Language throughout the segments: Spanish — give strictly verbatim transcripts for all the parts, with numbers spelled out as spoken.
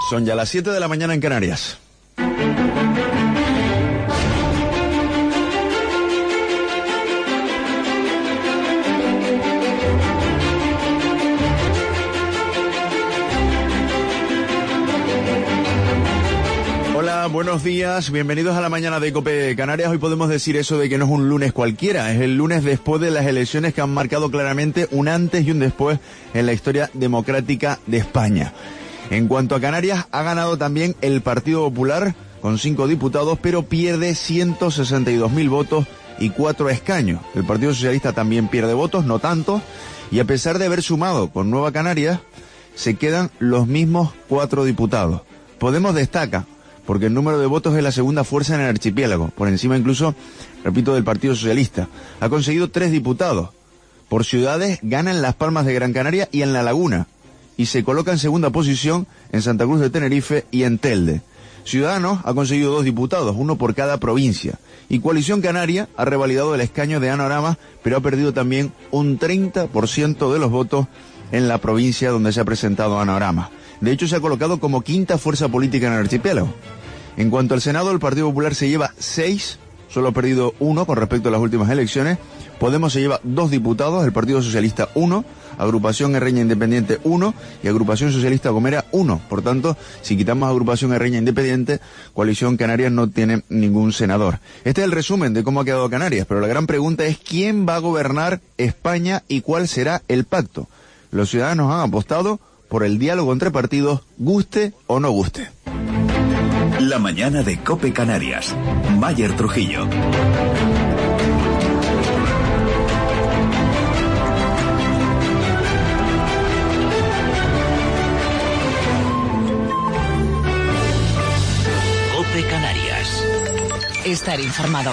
Son ya las siete de la mañana en Canarias. Hola, buenos días, bienvenidos a la mañana de COPE Canarias. Hoy podemos decir eso de que no es un lunes cualquiera, es el lunes después de las elecciones que han marcado claramente un antes y un después en la historia democrática de España. En cuanto a Canarias, ha ganado también el Partido Popular con cinco diputados, pero pierde ciento sesenta y dos mil votos y cuatro escaños. El Partido Socialista también pierde votos, no tanto, y a pesar de haber sumado con Nueva Canarias, se quedan los mismos cuatro diputados. Podemos destaca, porque el número de votos es la segunda fuerza en el archipiélago, por encima incluso, repito, del Partido Socialista. Ha conseguido tres diputados. Por ciudades gana en Las Palmas de Gran Canaria y en La Laguna, y se coloca en segunda posición en Santa Cruz de Tenerife y en Telde. Ciudadanos ha conseguido dos diputados, uno por cada provincia, y Coalición Canaria ha revalidado el escaño de Ana Oramas, pero ha perdido también un treinta por ciento de los votos en la provincia donde se ha presentado Ana Oramas. De hecho, se ha colocado como quinta fuerza política en el archipiélago. En cuanto al Senado, el Partido Popular se lleva seis, solo ha perdido uno con respecto a las últimas elecciones. Podemos se lleva dos diputados, el Partido Socialista uno, Agrupación Herreña Independiente uno y Agrupación Socialista Gomera uno. Por tanto, si quitamos Agrupación Herreña Independiente, Coalición Canarias no tiene ningún senador. Este es el resumen de cómo ha quedado Canarias, pero la gran pregunta es quién va a gobernar España y cuál será el pacto. Los ciudadanos han apostado por el diálogo entre partidos, guste o no guste. La mañana de COPE Canarias. Mayer Trujillo. COPE Canarias. Estar informado.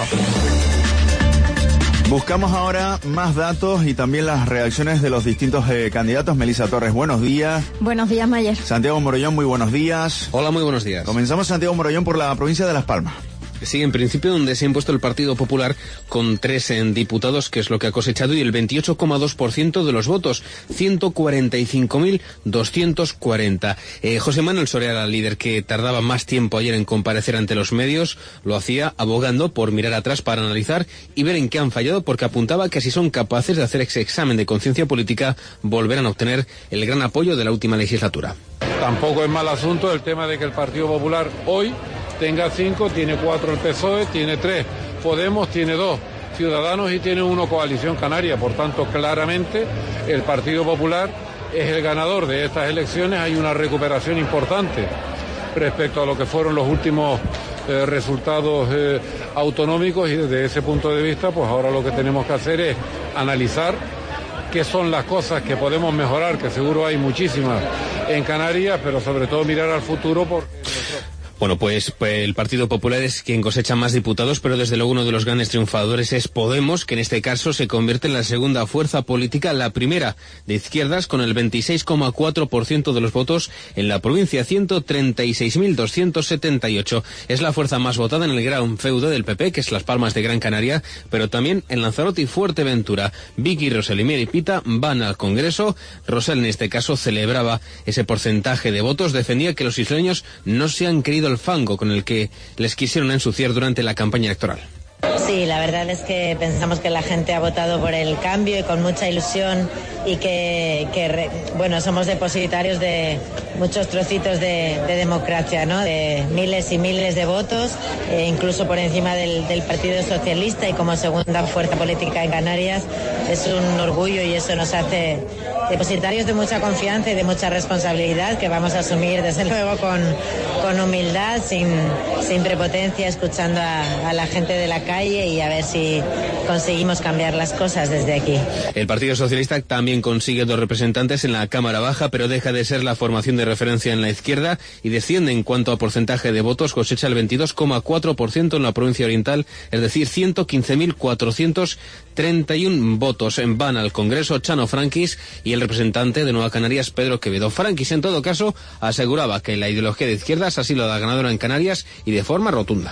Buscamos ahora más datos y también las reacciones de los distintos eh, candidatos. Melissa Torres, buenos días. Buenos días, Mayer. Santiago Morollón, muy buenos días. Hola, muy buenos días. Comenzamos, Santiago Morollón, por la provincia de Las Palmas. Sí, en principio donde se ha impuesto el Partido Popular con tres en diputados, que es lo que ha cosechado, y el veintiocho coma dos por ciento de los votos, ciento cuarenta y cinco mil doscientos cuarenta. Eh, José Manuel Soria, líder que tardaba más tiempo ayer en comparecer ante los medios, lo hacía abogando por mirar atrás para analizar y ver en qué han fallado, porque apuntaba que si son capaces de hacer ese examen de conciencia política, volverán a obtener el gran apoyo de la última legislatura. Tampoco es mal asunto el tema de que el Partido Popular hoy tenga cinco, tiene cuatro el P S O E, tiene tres Podemos, tiene dos Ciudadanos y tiene uno Coalición Canaria. Por tanto, claramente el Partido Popular es el ganador de estas elecciones. Hay una recuperación importante respecto a lo que fueron los últimos eh, resultados eh, autonómicos, y desde ese punto de vista, pues ahora lo que tenemos que hacer es analizar qué son las cosas que podemos mejorar, que seguro hay muchísimas en Canarias, pero sobre todo mirar al futuro, porque Bueno, pues, pues el Partido Popular es quien cosecha más diputados, pero desde luego uno de los grandes triunfadores es Podemos, que en este caso se convierte en la segunda fuerza política, la primera de izquierdas, con el veintiséis coma cuatro por ciento de los votos en la provincia, ciento treinta y seis mil doscientos setenta y ocho. Es la fuerza más votada en el gran feudo del P P, que es Las Palmas de Gran Canaria, pero también en Lanzarote y Fuerteventura. Vicky, Rosel y Mary Pita van al Congreso. Rosel en este caso celebraba ese porcentaje de votos, defendía que los isleños no se han querido el fango con el que les quisieron ensuciar durante la campaña electoral. Sí, la verdad es que pensamos que la gente ha votado por el cambio y con mucha ilusión, y que, que bueno, somos depositarios de muchos trocitos de, de democracia, ¿no? De miles y miles de votos, eh, incluso por encima del, del Partido Socialista, y como segunda fuerza política en Canarias es un orgullo, y eso nos hace depositarios de mucha confianza y de mucha responsabilidad, que vamos a asumir desde luego con, con humildad, sin, sin prepotencia, escuchando a, a la gente de la calle, y a ver si conseguimos cambiar las cosas desde aquí. El Partido Socialista también consigue dos representantes en la Cámara Baja, pero deja de ser la formación de referencia en la izquierda y desciende en cuanto a porcentaje de votos, cosecha el veintidós coma cuatro por ciento en la provincia oriental, es decir, ciento quince mil cuatrocientos treinta y uno votos. Van al Congreso Chano Franquis y el representante de Nueva Canarias, Pedro Quevedo. Franquis, en todo caso, aseguraba que la ideología de izquierdas ha sido la ganadora en Canarias, y de forma rotunda.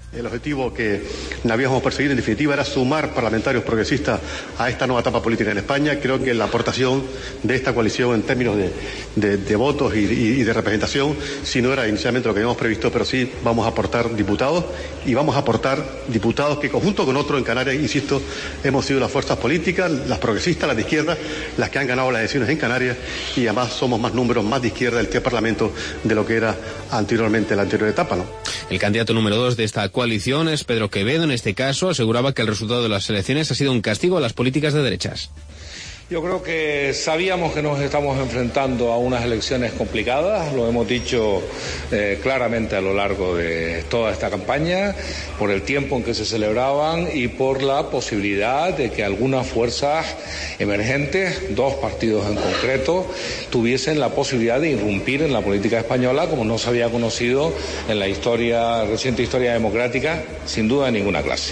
El objetivo que habíamos perseguido, en definitiva, era sumar parlamentarios progresistas a esta nueva etapa política en España. Creo que la aportación de esta coalición en términos de, de, de votos y, y, y de representación, si no era inicialmente lo que habíamos previsto, pero sí vamos a aportar diputados y vamos a aportar diputados que, conjunto con otros en Canarias, insisto, hemos sido las fuerzas políticas, las progresistas, las de izquierda, las que han ganado las elecciones en Canarias, y además somos más números, más de izquierda del Parlamento de lo que era anteriormente la anterior etapa, ¿no? El candidato número dos de esta coalición es Pedro Quevedo. En este caso aseguraba que el resultado de las elecciones ha sido un castigo a las políticas de derechas. Yo creo que sabíamos que nos estamos enfrentando a unas elecciones complicadas, lo hemos dicho eh, claramente a lo largo de toda esta campaña, por el tiempo en que se celebraban y por la posibilidad de que algunas fuerzas emergentes, dos partidos en concreto, tuviesen la posibilidad de irrumpir en la política española como no se había conocido en la historia, reciente historia democrática, sin duda de ninguna clase.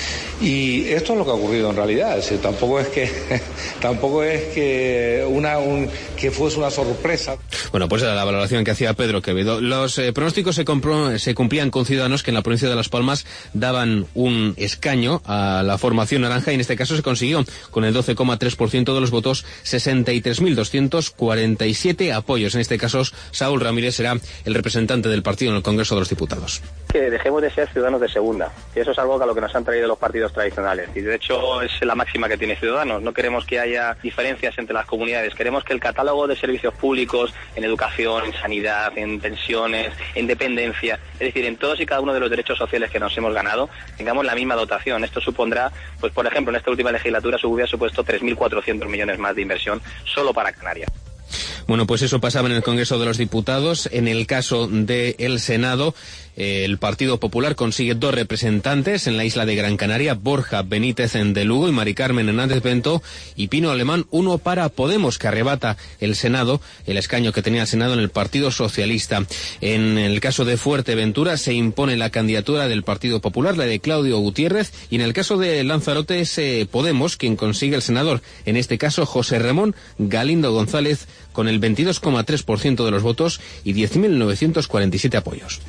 Y esto es lo que ha ocurrido en realidad, es decir, tampoco es que tampoco es que una un, que fuese una sorpresa. Bueno, pues era la valoración que hacía Pedro Quevedo. Los eh, pronósticos se, compro, se cumplían con Ciudadanos, que en la provincia de Las Palmas daban un escaño a la formación naranja, y en este caso se consiguió con el doce coma tres por ciento de los votos, sesenta y tres mil doscientos cuarenta y siete apoyos. En este caso, Saúl Ramírez será el representante del partido en el Congreso de los Diputados. Que dejemos de ser ciudadanos de segunda, y eso es algo a lo que nos han traído los partidos tradicionales, y de hecho es la máxima que tiene Ciudadanos. No queremos que haya diferencias entre las comunidades, queremos que el catálogo de servicios públicos en educación, en sanidad, en pensiones, en dependencia, es decir, en todos y cada uno de los derechos sociales que nos hemos ganado, tengamos la misma dotación. Esto supondrá, pues por ejemplo, en esta última legislatura se hubiera supuesto tres mil cuatrocientos millones más de inversión solo para Canarias. Bueno, pues eso pasaba en el Congreso de los Diputados. En el caso del Senado, eh, el Partido Popular consigue dos representantes en la isla de Gran Canaria, Borja Benítez en de Lugo y Mari Carmen Hernández Bento, y Pino Alemán, uno para Podemos, que arrebata el Senado, el escaño que tenía el Senado en el Partido Socialista. En el caso de Fuerteventura se impone la candidatura del Partido Popular, la de Claudio Gutiérrez, y en el caso de Lanzarote es eh, Podemos quien consigue el senador, en este caso José Ramón Galindo González, con el veintidós coma tres por ciento de los votos y diez mil novecientos cuarenta y siete apoyos.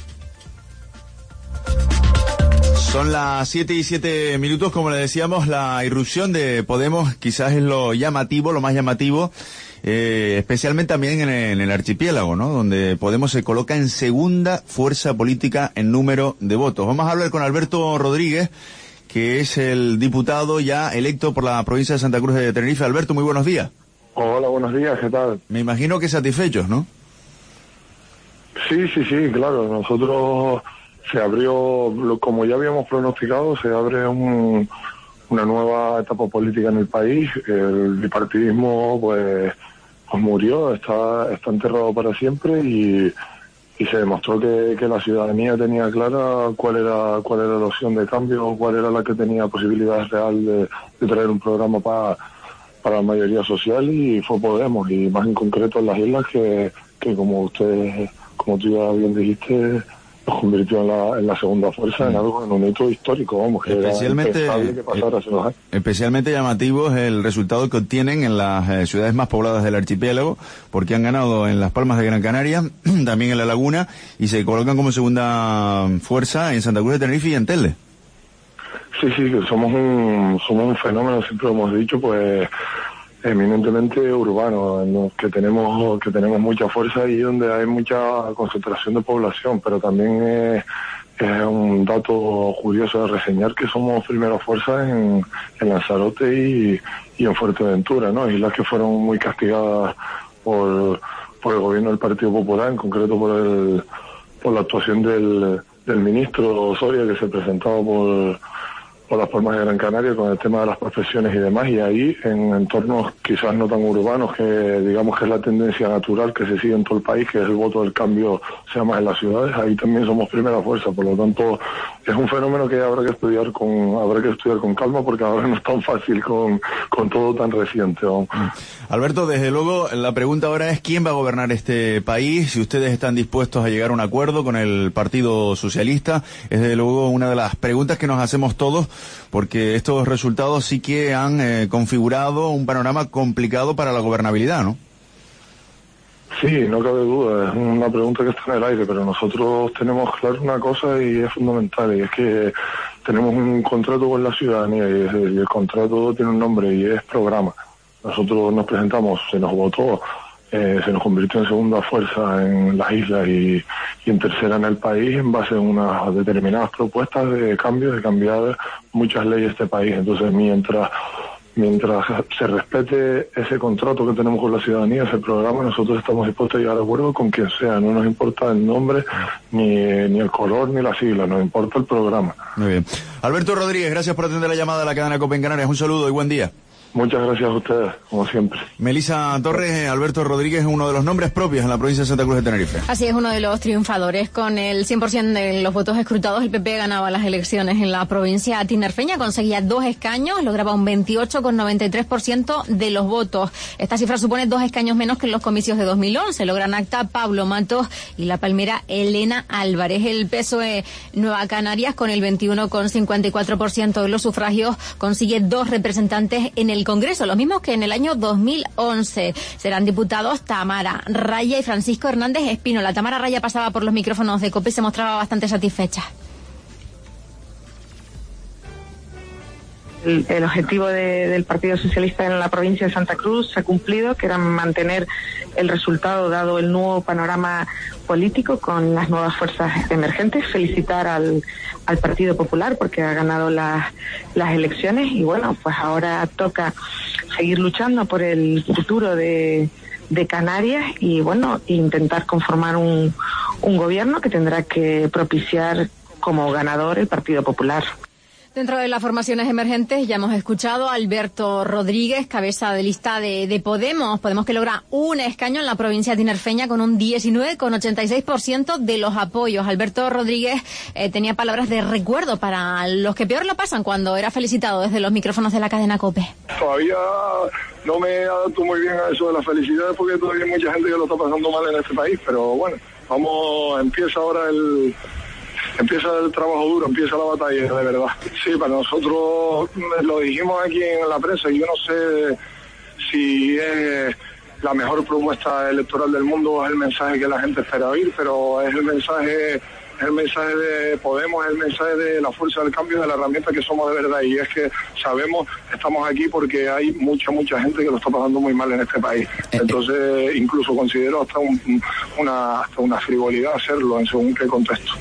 Son las siete y siete minutos, como le decíamos, la irrupción de Podemos quizás es lo llamativo, lo más llamativo, eh, especialmente también en el, en el archipiélago, ¿no? Donde Podemos se coloca en segunda fuerza política en número de votos. Vamos a hablar con Alberto Rodríguez, que es el diputado ya electo por la provincia de Santa Cruz de Tenerife. Alberto, muy buenos días. Hola, buenos días, ¿qué tal? Me imagino que satisfechos, ¿no? Sí, sí, sí, claro. Nosotros se abrió, como ya habíamos pronosticado, se abre un, una nueva etapa política en el país. El bipartidismo, pues, pues murió, está, está enterrado para siempre, y, y se demostró que, que la ciudadanía tenía clara cuál era, cuál era la opción de cambio, cuál era la que tenía posibilidades real de, de traer un programa para para la mayoría social, y fue Podemos, y más en concreto en las islas, que, que como usted, como tú ya bien dijiste, nos convirtió en la, en la segunda fuerza, en algo, en un hito histórico, vamos, que especialmente, era que pasara hace dos años. Especialmente llamativo es el resultado que obtienen en las eh, ciudades más pobladas del archipiélago, porque han ganado en Las Palmas de Gran Canaria, también en La Laguna, y se colocan como segunda fuerza en Santa Cruz de Tenerife y en Telde. Sí, sí, que somos un, somos un fenómeno, siempre lo hemos dicho, pues eminentemente urbano, en los que tenemos que tenemos mucha fuerza y donde hay mucha concentración de población, pero también es, es un dato curioso de reseñar que somos primera fuerza en, en Lanzarote y, y en Fuerteventura, ¿no? Islas que fueron muy castigadas por, por el gobierno del Partido Popular, en concreto por el por la actuación del, del ministro Soria, que se presentaba por por Las Palmas de Gran Canaria con el tema de las profesiones y demás, y ahí en entornos quizás no tan urbanos, que digamos que es la tendencia natural que se sigue en todo el país, que es el voto del cambio sea más en las ciudades, ahí también somos primera fuerza. Por lo tanto, es un fenómeno que habrá que estudiar con habrá que estudiar con calma, porque ahora no es tan fácil con, con todo tan reciente, ¿no? Alberto, desde luego la pregunta ahora es quién va a gobernar este país, si ustedes están dispuestos a llegar a un acuerdo con el Partido Socialista. Es desde luego una de las preguntas que nos hacemos todos, porque estos resultados sí que han eh, configurado un panorama complicado para la gobernabilidad, ¿no? Sí, no cabe duda, es una pregunta que está en el aire, pero nosotros tenemos claro una cosa y es fundamental, y es que tenemos un contrato con la ciudadanía y el, y el contrato tiene un nombre y es programa. Nosotros nos presentamos, se nos votó, eh, se nos convirtió en segunda fuerza en las islas y, y en tercera en el país en base a unas determinadas propuestas de cambio, de cambiar muchas leyes de este país. Entonces, mientras Mientras se respete ese contrato que tenemos con la ciudadanía, ese programa, nosotros estamos dispuestos a llegar a acuerdo con quien sea. No nos importa el nombre, ni, ni el color, ni la sigla, nos importa el programa. Muy bien. Alberto Rodríguez, gracias por atender la llamada de la cadena COPE en Canarias. Un saludo y buen día. Muchas gracias a ustedes, como siempre. Melisa Torres, Alberto Rodríguez es uno de los nombres propios en la provincia de Santa Cruz de Tenerife. Así es, uno de los triunfadores. Con el cien por ciento de los votos escrutados, el P P ganaba las elecciones en la provincia tinerfeña, conseguía dos escaños, lograba un veintiocho coma noventa y tres por ciento de los votos. Esta cifra supone dos escaños menos que en los comicios de dos mil once. Logran acta Pablo Matos y la palmera Elena Álvarez. El P S O E Nueva Canarias, con el veintiuno coma cincuenta y cuatro por ciento de los sufragios, consigue dos representantes en el Congreso, los mismos que en el año dos mil once. Serán diputados Tamara Raya y Francisco Hernández Espino. La Tamara Raya pasaba por los micrófonos de COPE y se mostraba bastante satisfecha. El, el objetivo de, del Partido Socialista en la provincia de Santa Cruz se ha cumplido, que era mantener el resultado dado el nuevo panorama político con las nuevas fuerzas emergentes. Felicitar al, al Partido Popular porque ha ganado las, las elecciones y bueno, pues ahora toca seguir luchando por el futuro de, de Canarias y bueno, intentar conformar un, un gobierno que tendrá que propiciar como ganador el Partido Popular. Dentro de las formaciones emergentes ya hemos escuchado a Alberto Rodríguez, cabeza de lista de, de Podemos. Podemos que logra un escaño en la provincia tinerfeña con un diecinueve coma ochenta y seis por ciento de los apoyos. Alberto Rodríguez eh, tenía palabras de recuerdo para los que peor lo pasan cuando era felicitado desde los micrófonos de la cadena COPE. Todavía no me adapto muy bien a eso de la felicidad porque todavía hay mucha gente que lo está pasando mal en este país, pero bueno, vamos, empieza ahora el... Empieza el trabajo duro, empieza la batalla, de verdad. Sí, para nosotros, lo dijimos aquí en la prensa, yo no sé si es la mejor propuesta electoral del mundo o es el mensaje que la gente espera oír, pero es el mensaje, es el mensaje de Podemos, es el mensaje de la fuerza del cambio, de la herramienta que somos de verdad. Y es que sabemos, estamos aquí porque hay mucha, mucha gente que lo está pasando muy mal en este país. Entonces, incluso considero hasta, un, una, hasta una frivolidad hacerlo en según qué contexto.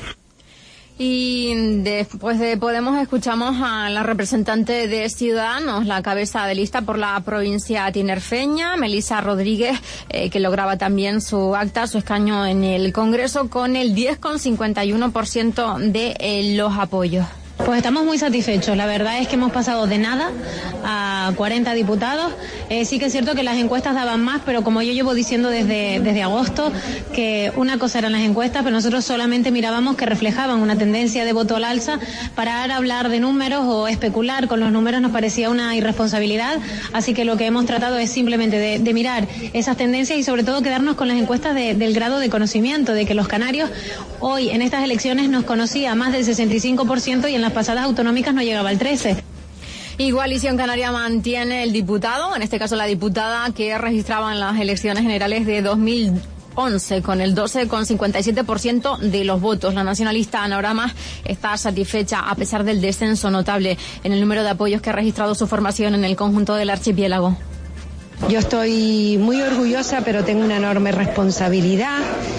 Y después de Podemos escuchamos a la representante de Ciudadanos, la cabeza de lista por la provincia tinerfeña, Melisa Rodríguez, eh, que lograba también su acta, su escaño en el Congreso con el diez coma cincuenta y uno por ciento de eh, los apoyos. Pues estamos muy satisfechos. La verdad es que hemos pasado de nada a cuarenta diputados. Eh, sí que es cierto que las encuestas daban más, pero como yo llevo diciendo desde, desde agosto, que una cosa eran las encuestas, pero nosotros solamente mirábamos que reflejaban una tendencia de voto al alza. Para ahora hablar de números o especular con los números nos parecía una irresponsabilidad. Así que lo que hemos tratado es simplemente de, de mirar esas tendencias y sobre todo quedarnos con las encuestas de, del grado de conocimiento, de que los canarios hoy en estas elecciones nos conocía más del sesenta y cinco por ciento y en las pasadas autonómicas no llegaba al trece por ciento. Y Coalición Canaria mantiene el diputado, en este caso la diputada que registraba en las elecciones generales de dos mil once con el doce coma cincuenta y siete por ciento de los votos. La nacionalista Ana Oramas está satisfecha a pesar del descenso notable en el número de apoyos que ha registrado su formación en el conjunto del archipiélago. Yo estoy muy orgullosa, pero tengo una enorme responsabilidad.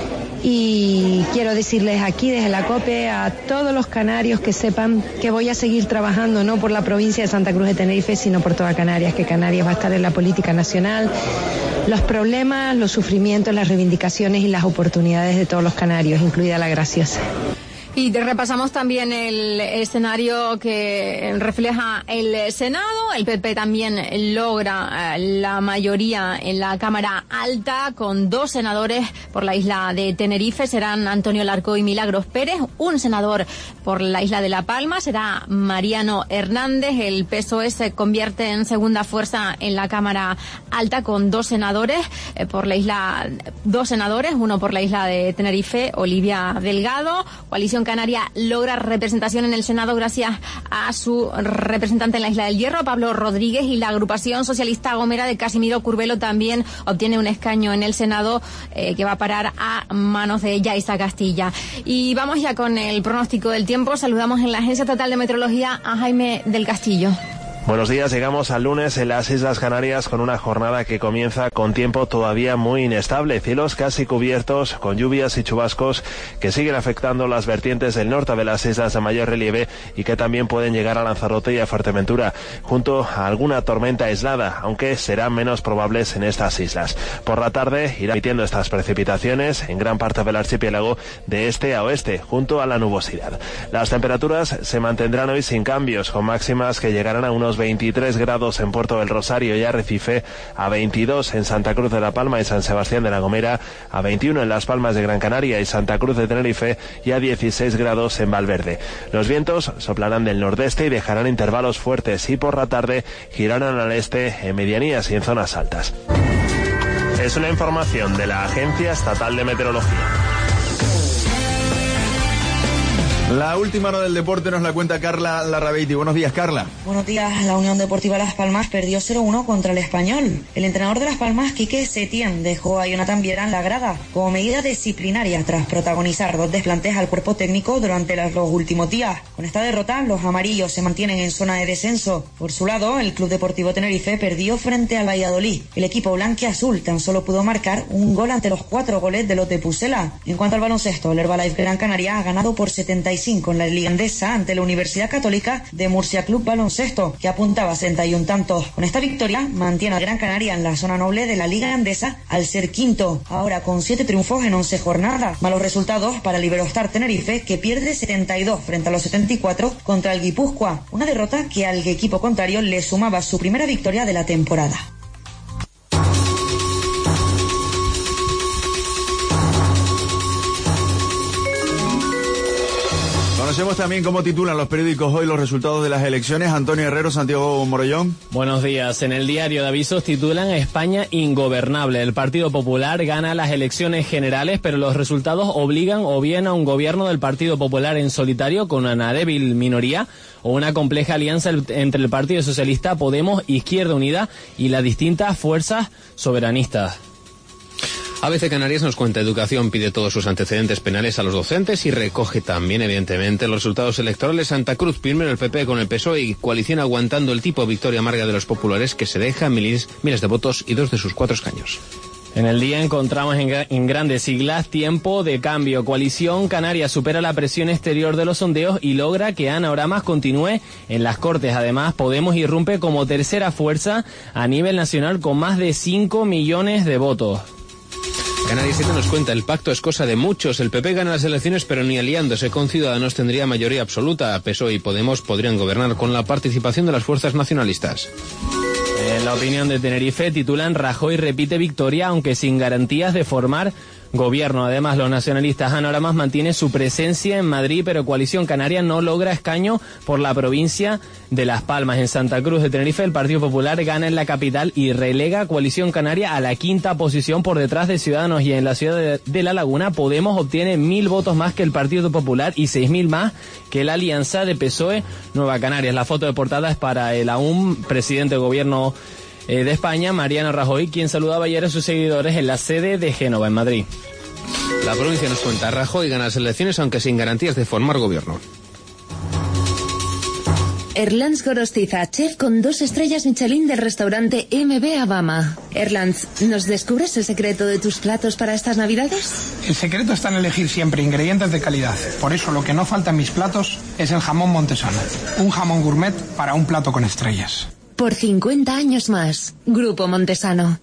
Y quiero decirles aquí desde la COPE a todos los canarios que sepan que voy a seguir trabajando no por la provincia de Santa Cruz de Tenerife, sino por toda Canarias, que Canarias va a estar en la política nacional. Los problemas, los sufrimientos, las reivindicaciones y las oportunidades de todos los canarios, incluida la graciosa. Y repasamos también el escenario que refleja el Senado. El P P también logra la mayoría en la Cámara Alta con dos senadores por la isla de Tenerife. Serán Antonio Larco y Milagros Pérez. Un senador por la isla de La Palma será Mariano Hernández. El P S O E se convierte en segunda fuerza en la Cámara Alta con dos senadores por la isla, dos senadores, uno por la isla de Tenerife, Olivia Delgado. Coalición Coalición Canaria logra representación en el Senado gracias a su representante en la Isla del Hierro, Pablo Rodríguez, y la agrupación socialista Gomera de Casimiro Curbelo también obtiene un escaño en el Senado eh, que va a parar a manos de Yaiza Castilla. Y vamos ya con el pronóstico del tiempo. Saludamos en la Agencia Estatal de Meteorología a Jaime del Castillo. Buenos días, llegamos al lunes en las Islas Canarias con una jornada que comienza con tiempo todavía muy inestable, cielos casi cubiertos con lluvias y chubascos que siguen afectando las vertientes del norte de las islas de mayor relieve y que también pueden llegar a Lanzarote y a Fuerteventura, junto a alguna tormenta aislada, aunque serán menos probables en estas islas. Por la tarde irán emitiendo estas precipitaciones en gran parte del archipiélago de este a oeste, junto a la nubosidad. Las temperaturas se mantendrán hoy sin cambios, con máximas que llegarán a unos veintitrés grados en Puerto del Rosario y Arrecife, a veintidós en Santa Cruz de la Palma y San Sebastián de la Gomera, a veintiuno en Las Palmas de Gran Canaria y Santa Cruz de Tenerife y a dieciséis grados en Valverde. Los vientos soplarán del nordeste y dejarán intervalos fuertes y por la tarde girarán al este en medianías y en zonas altas. Es una información de la Agencia Estatal de Meteorología. La última hora del deporte nos la cuenta Carla Larrabeiti. Buenos días, Carla. Buenos días. La Unión Deportiva Las Palmas perdió cero uno contra el Español. El entrenador de Las Palmas, Quique Setién, dejó a Jonathan Viera en la grada como medida disciplinaria tras protagonizar dos desplantes al cuerpo técnico durante los últimos días. Con esta derrota, los amarillos se mantienen en zona de descenso. Por su lado, el Club Deportivo Tenerife perdió frente al Valladolid. El equipo blanquiazul tan solo pudo marcar un gol ante los cuatro goles de los de Pucela. En cuanto al baloncesto, el Herbalife Gran Canaria ha ganado por setenta y cinco en la Liga Andesa ante la Universidad Católica de Murcia Club Baloncesto, que apuntaba a sesenta y uno tantos. Con esta victoria mantiene a Gran Canaria en la zona noble de la Liga Andesa al ser quinto, ahora con siete triunfos en once jornadas. Malos resultados para el Iberostar Tenerife, que pierde setenta y dos frente a los setenta y cuatro contra el Guipúzcoa, una derrota que al equipo contrario le sumaba su primera victoria de la temporada. Conocemos también cómo titulan los periódicos hoy los resultados de las elecciones. Antonio Herrero, Santiago Morollón. Buenos días. En el diario de avisos titulan España ingobernable. El Partido Popular gana las elecciones generales, pero los resultados obligan o bien a un gobierno del Partido Popular en solitario con una débil minoría o una compleja alianza entre el Partido Socialista, Podemos, Izquierda Unida y las distintas fuerzas soberanistas. A B C Canarias nos cuenta Educación pide todos sus antecedentes penales a los docentes y recoge también, evidentemente, los resultados electorales. Santa Cruz, primero el P P con el P S O E y coalición aguantando el tipo victoria amarga de los populares que se deja miles, miles de votos y dos de sus cuatro escaños. En el día encontramos en, en grandes siglas tiempo de cambio. Coalición Canaria supera la presión exterior de los sondeos y logra que Ana Oramas continúe en las Cortes. Además, Podemos irrumpe como tercera fuerza a nivel nacional con más de cinco millones de votos. Canarias siete nos cuenta, el pacto es cosa de muchos. El P P gana las elecciones, pero ni aliándose con Ciudadanos tendría mayoría absoluta. P S O E y Podemos podrían gobernar con la participación de las fuerzas nacionalistas. En la opinión de Tenerife titulan Rajoy repite victoria, aunque sin garantías de formar gobierno. Además, los nacionalistas Ana Oramas mantiene su presencia en Madrid, pero Coalición Canaria no logra escaño por la provincia de Las Palmas. En Santa Cruz de Tenerife, el Partido Popular gana en la capital y relega a Coalición Canaria a la quinta posición por detrás de Ciudadanos. Y en la ciudad de, de La Laguna, Podemos obtiene mil votos más que el Partido Popular y seis mil más que la alianza de P S O E Nueva Canarias. La foto de portada es para el aún presidente de gobierno de España, Mariano Rajoy, quien saludaba ayer a sus seguidores en la sede de Génova, en Madrid. La provincia nos cuenta, Rajoy gana las elecciones aunque sin garantías de formar gobierno. Erlands Gorostiza, chef con dos estrellas Michelin del restaurante M B Abama. Erlands, ¿nos descubres el secreto de tus platos para estas navidades? El secreto está en elegir siempre ingredientes de calidad. Por eso lo que no falta en mis platos es el jamón montesano. Un jamón gourmet para un plato con estrellas. Por cincuenta años más. Grupo Montesano.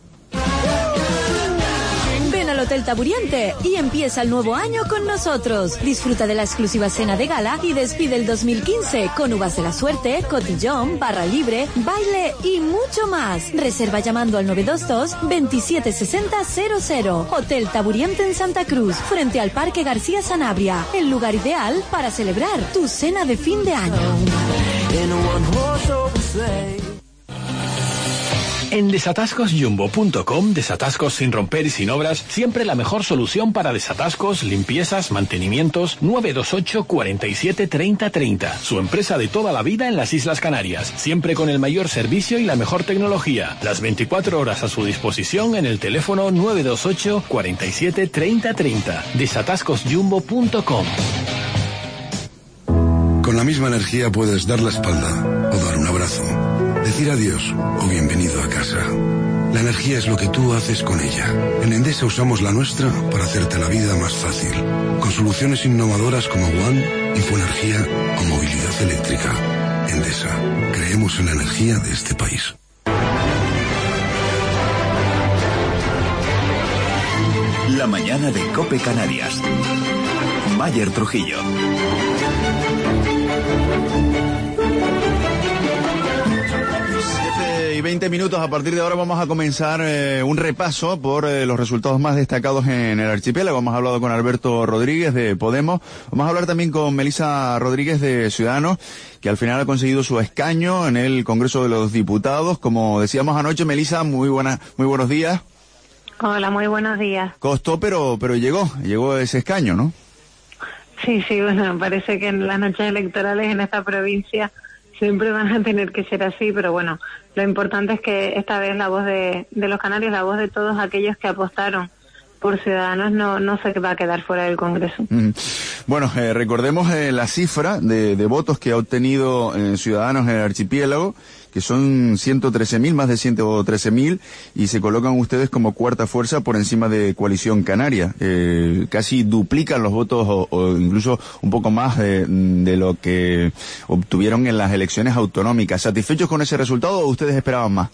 Ven al Hotel Taburiente y empieza el nuevo año con nosotros. Disfruta de la exclusiva cena de gala y despide el dos mil quince con uvas de la suerte, cotillón, barra libre, baile y mucho más. Reserva llamando al nueve dos dos, veintisiete sesenta cero cero. Hotel Taburiente en Santa Cruz, frente al Parque García Sanabria. El lugar ideal para celebrar tu cena de fin de año. En desatascos jumbo punto com, desatascos sin romper y sin obras, siempre la mejor solución para desatascos, limpiezas, mantenimientos. Nueve dos ocho, cuarenta y siete, treinta, treinta. Su empresa de toda la vida en las Islas Canarias, siempre con el mayor servicio y la mejor tecnología. Las veinticuatro horas a su disposición en el teléfono nueve dos ocho, cuarenta y siete, treinta, treinta. desatascos jumbo punto com. Con la misma energía puedes dar la espalda o dar un abrazo, decir adiós o bienvenido a casa. La energía es lo que tú haces con ella. En Endesa usamos la nuestra para hacerte la vida más fácil, con soluciones innovadoras como One, Infoenergía o movilidad eléctrica. Endesa, creemos en la energía de este país. La mañana de COPE Canarias. Mayer Trujillo. Y veinte minutos. A partir de ahora vamos a comenzar eh, un repaso por eh, los resultados más destacados en el archipiélago. Hemos hablado con Alberto Rodríguez de Podemos. Vamos a hablar también con Melisa Rodríguez de Ciudadanos, que al final ha conseguido su escaño en el Congreso de los Diputados. Como decíamos anoche, Melisa, muy buena, muy buenos días. Hola, muy buenos días. Costó, pero pero llegó, llegó ese escaño, ¿no? Sí, sí, bueno, parece que en las noches electorales en esta provincia siempre van a tener que ser así, pero bueno, lo importante es que esta vez la voz de, de los canarios, la voz de todos aquellos que apostaron por Ciudadanos no no se va a quedar fuera del Congreso. Mm. Bueno, eh, recordemos eh, la cifra de, de votos que ha obtenido eh, Ciudadanos en el archipiélago, que son ciento trece mil, más de ciento trece mil, y se colocan ustedes como cuarta fuerza por encima de Coalición Canaria. Eh, casi duplican los votos o, o incluso un poco más de, de lo que obtuvieron en las elecciones autonómicas. ¿Satisfechos con ese resultado o ustedes esperaban más?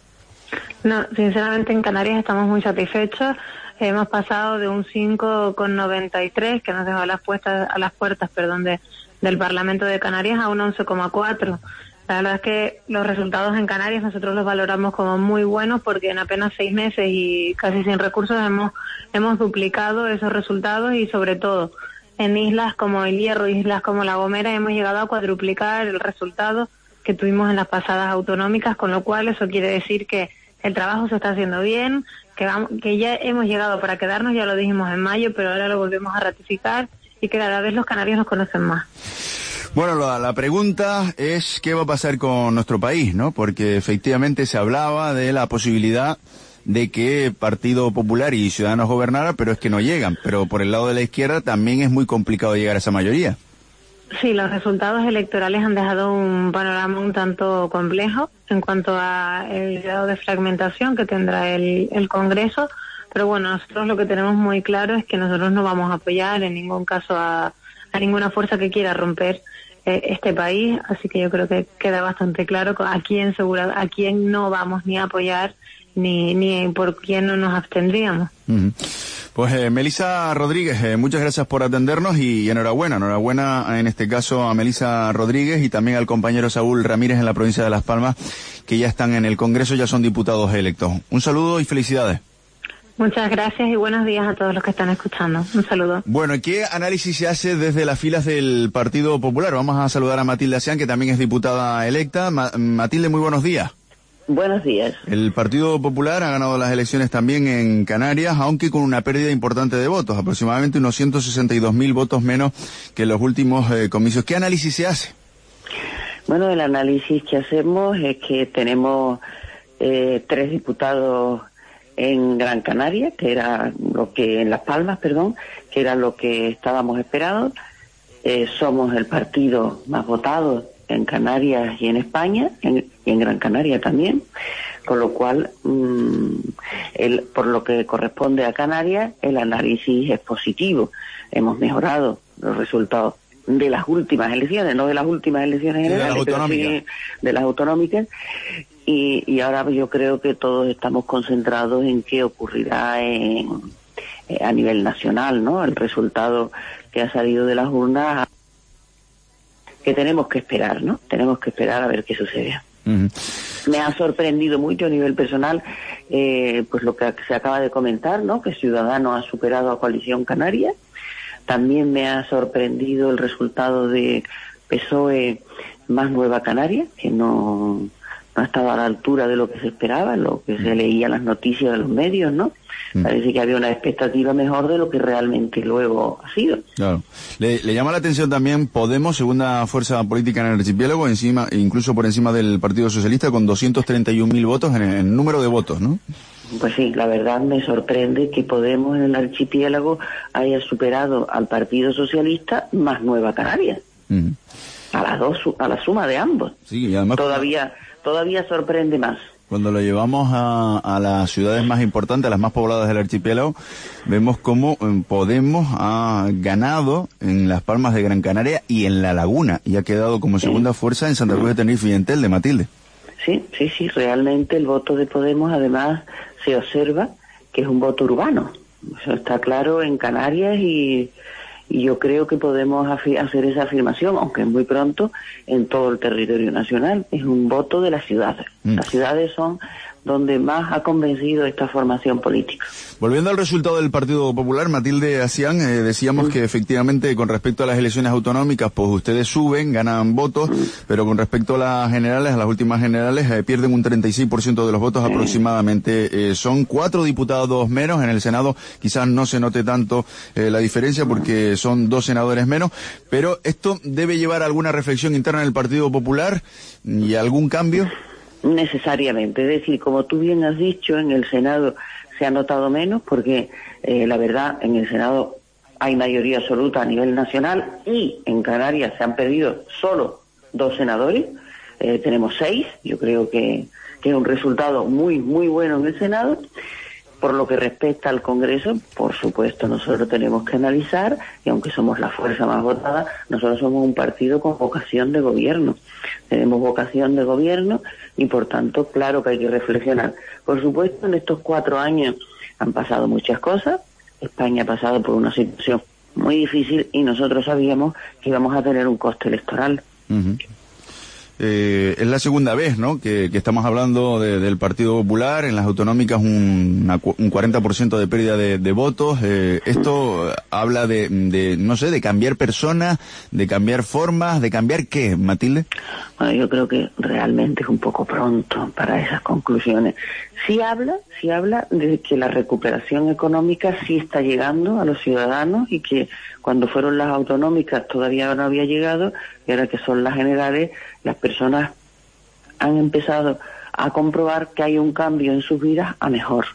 No, sinceramente en Canarias estamos muy satisfechos. Hemos pasado de un cinco coma noventa y tres, que nos dejó a las puertas, a las puertas perdón, de, del Parlamento de Canarias, a un once coma cuatro. La verdad es que los resultados en Canarias nosotros los valoramos como muy buenos, porque en apenas seis meses y casi sin recursos hemos hemos duplicado esos resultados, y sobre todo en islas como El Hierro, islas como La Gomera, hemos llegado a cuadruplicar el resultado que tuvimos en las pasadas autonómicas, con lo cual eso quiere decir que el trabajo se está haciendo bien, que, vamos, que ya hemos llegado para quedarnos, ya lo dijimos en mayo, pero ahora lo volvemos a ratificar, y que cada vez los canarios nos conocen más. Bueno, la, la pregunta es qué va a pasar con nuestro país, ¿no? Porque efectivamente se hablaba de la posibilidad de que Partido Popular y Ciudadanos gobernara, pero es que no llegan. Pero por el lado de la izquierda también es muy complicado llegar a esa mayoría. Sí, los resultados electorales han dejado un panorama un tanto complejo en cuanto a el grado de fragmentación que tendrá el, el Congreso, pero bueno, nosotros lo que tenemos muy claro es que nosotros no vamos a apoyar en ningún caso a, a ninguna fuerza que quiera romper eh, este país, así que yo creo que queda bastante claro a quién segura, a quién no vamos ni a apoyar ni ni por quién no nos abstendríamos. Uh-huh. Pues eh, Melisa Rodríguez, eh, muchas gracias por atendernos y, y enhorabuena, enhorabuena en este caso a Melisa Rodríguez y también al compañero Saúl Ramírez en la provincia de Las Palmas, que ya están en el Congreso, ya son diputados electos. Un saludo y felicidades. Muchas gracias y buenos días a todos los que están escuchando. Un saludo. Bueno, ¿qué análisis se hace desde las filas del Partido Popular? Vamos a saludar a Matilde Asián, que también es diputada electa. Ma- Matilde, muy buenos días. Buenos días. El Partido Popular ha ganado las elecciones también en Canarias, aunque con una pérdida importante de votos, aproximadamente unos ciento sesenta y dos mil votos menos que en los últimos eh, comicios. ¿Qué análisis se hace? Bueno, el análisis que hacemos es que tenemos eh, tres diputados en Gran Canaria, que era lo que, en Las Palmas, perdón, que era lo que estábamos esperando. Eh, somos el partido más votado en Canarias y en España, en, y en Gran Canaria también, con lo cual, mmm, el, por lo que corresponde a Canarias, el análisis es positivo. Hemos mejorado los resultados de las últimas elecciones, no de las últimas elecciones generales, de las autonómicas, pero sí de las autonómicas, y, y ahora yo creo que todos estamos concentrados en qué ocurrirá en, eh, a nivel nacional, ¿no? El resultado que ha salido de las urnas, que tenemos que esperar, ¿no? Tenemos que esperar a ver qué sucede. Uh-huh. Me ha sorprendido mucho a nivel personal, eh, pues lo que se acaba de comentar, ¿no? Que Ciudadanos ha superado a Coalición Canaria. También me ha sorprendido el resultado de P S O E más Nueva Canaria, que no no ha estado a la altura de lo que se esperaba, lo que se leía en las noticias de los medios, ¿no? Mm. Parece que había una expectativa mejor de lo que realmente luego ha sido. Claro. Le, le llama la atención también Podemos, segunda fuerza política en el archipiélago, encima, incluso por encima del Partido Socialista, con doscientos treinta y un mil votos en el, en el número de votos, ¿no? Pues sí, la verdad me sorprende que Podemos en el archipiélago haya superado al Partido Socialista más Nueva Canarias. Mm. A las dos, a la suma de ambos. Sí, y además todavía, todavía sorprende más. Cuando lo llevamos a, a las ciudades más importantes, a las más pobladas del archipiélago, vemos cómo Podemos ha ganado en Las Palmas de Gran Canaria y en La Laguna, y ha quedado como segunda sí. fuerza en Santa Cruz de Tenerife y en Telde, Matilde. Sí, sí, sí, realmente el voto de Podemos además se observa que es un voto urbano. Eso está claro en Canarias y... y yo creo que podemos hacer esa afirmación, aunque es muy pronto, en todo el territorio nacional. Es un voto de las ciudades. Mm. Las ciudades son donde más ha convencido esta formación política. Volviendo al resultado del Partido Popular, Matilde Asián, eh, decíamos mm. que efectivamente con respecto a las elecciones autonómicas, pues ustedes suben, ganan votos, mm. pero con respecto a las generales, a las últimas generales, eh, pierden un treinta y seis por ciento de los votos mm. aproximadamente. Eh, son cuatro diputados menos, en el Senado quizás no se note tanto eh, la diferencia porque son dos senadores menos, pero esto debe llevar a alguna reflexión interna del Partido Popular y algún cambio. Necesariamente, es decir, como tú bien has dicho, en el Senado se ha notado menos porque eh, la verdad en el Senado hay mayoría absoluta a nivel nacional y en Canarias se han perdido solo dos senadores, eh, tenemos seis, yo creo que, que es un resultado muy muy bueno en el Senado. Por lo que respecta al Congreso, por supuesto, nosotros tenemos que analizar, y aunque somos la fuerza más votada, nosotros somos un partido con vocación de gobierno. Tenemos vocación de gobierno y, por tanto, claro que hay que reflexionar. Por supuesto, en estos cuatro años han pasado muchas cosas. España ha pasado por una situación muy difícil y nosotros sabíamos que íbamos a tener un coste electoral. Uh-huh. Eh, es la segunda vez, ¿no?, que, que estamos hablando de, del Partido Popular. En las autonómicas un, una, un cuarenta por ciento de pérdida de, de votos. Eh, esto habla de, de, no sé, de cambiar personas, de cambiar formas, de cambiar ¿qué, Matilde? Bueno, yo creo que realmente es un poco pronto para esas conclusiones. Sí habla, sí habla de que la recuperación económica sí está llegando a los ciudadanos y que cuando fueron las autonómicas todavía no había llegado y ahora que son las generales, las personas han empezado a comprobar que hay un cambio en sus vidas a mejor.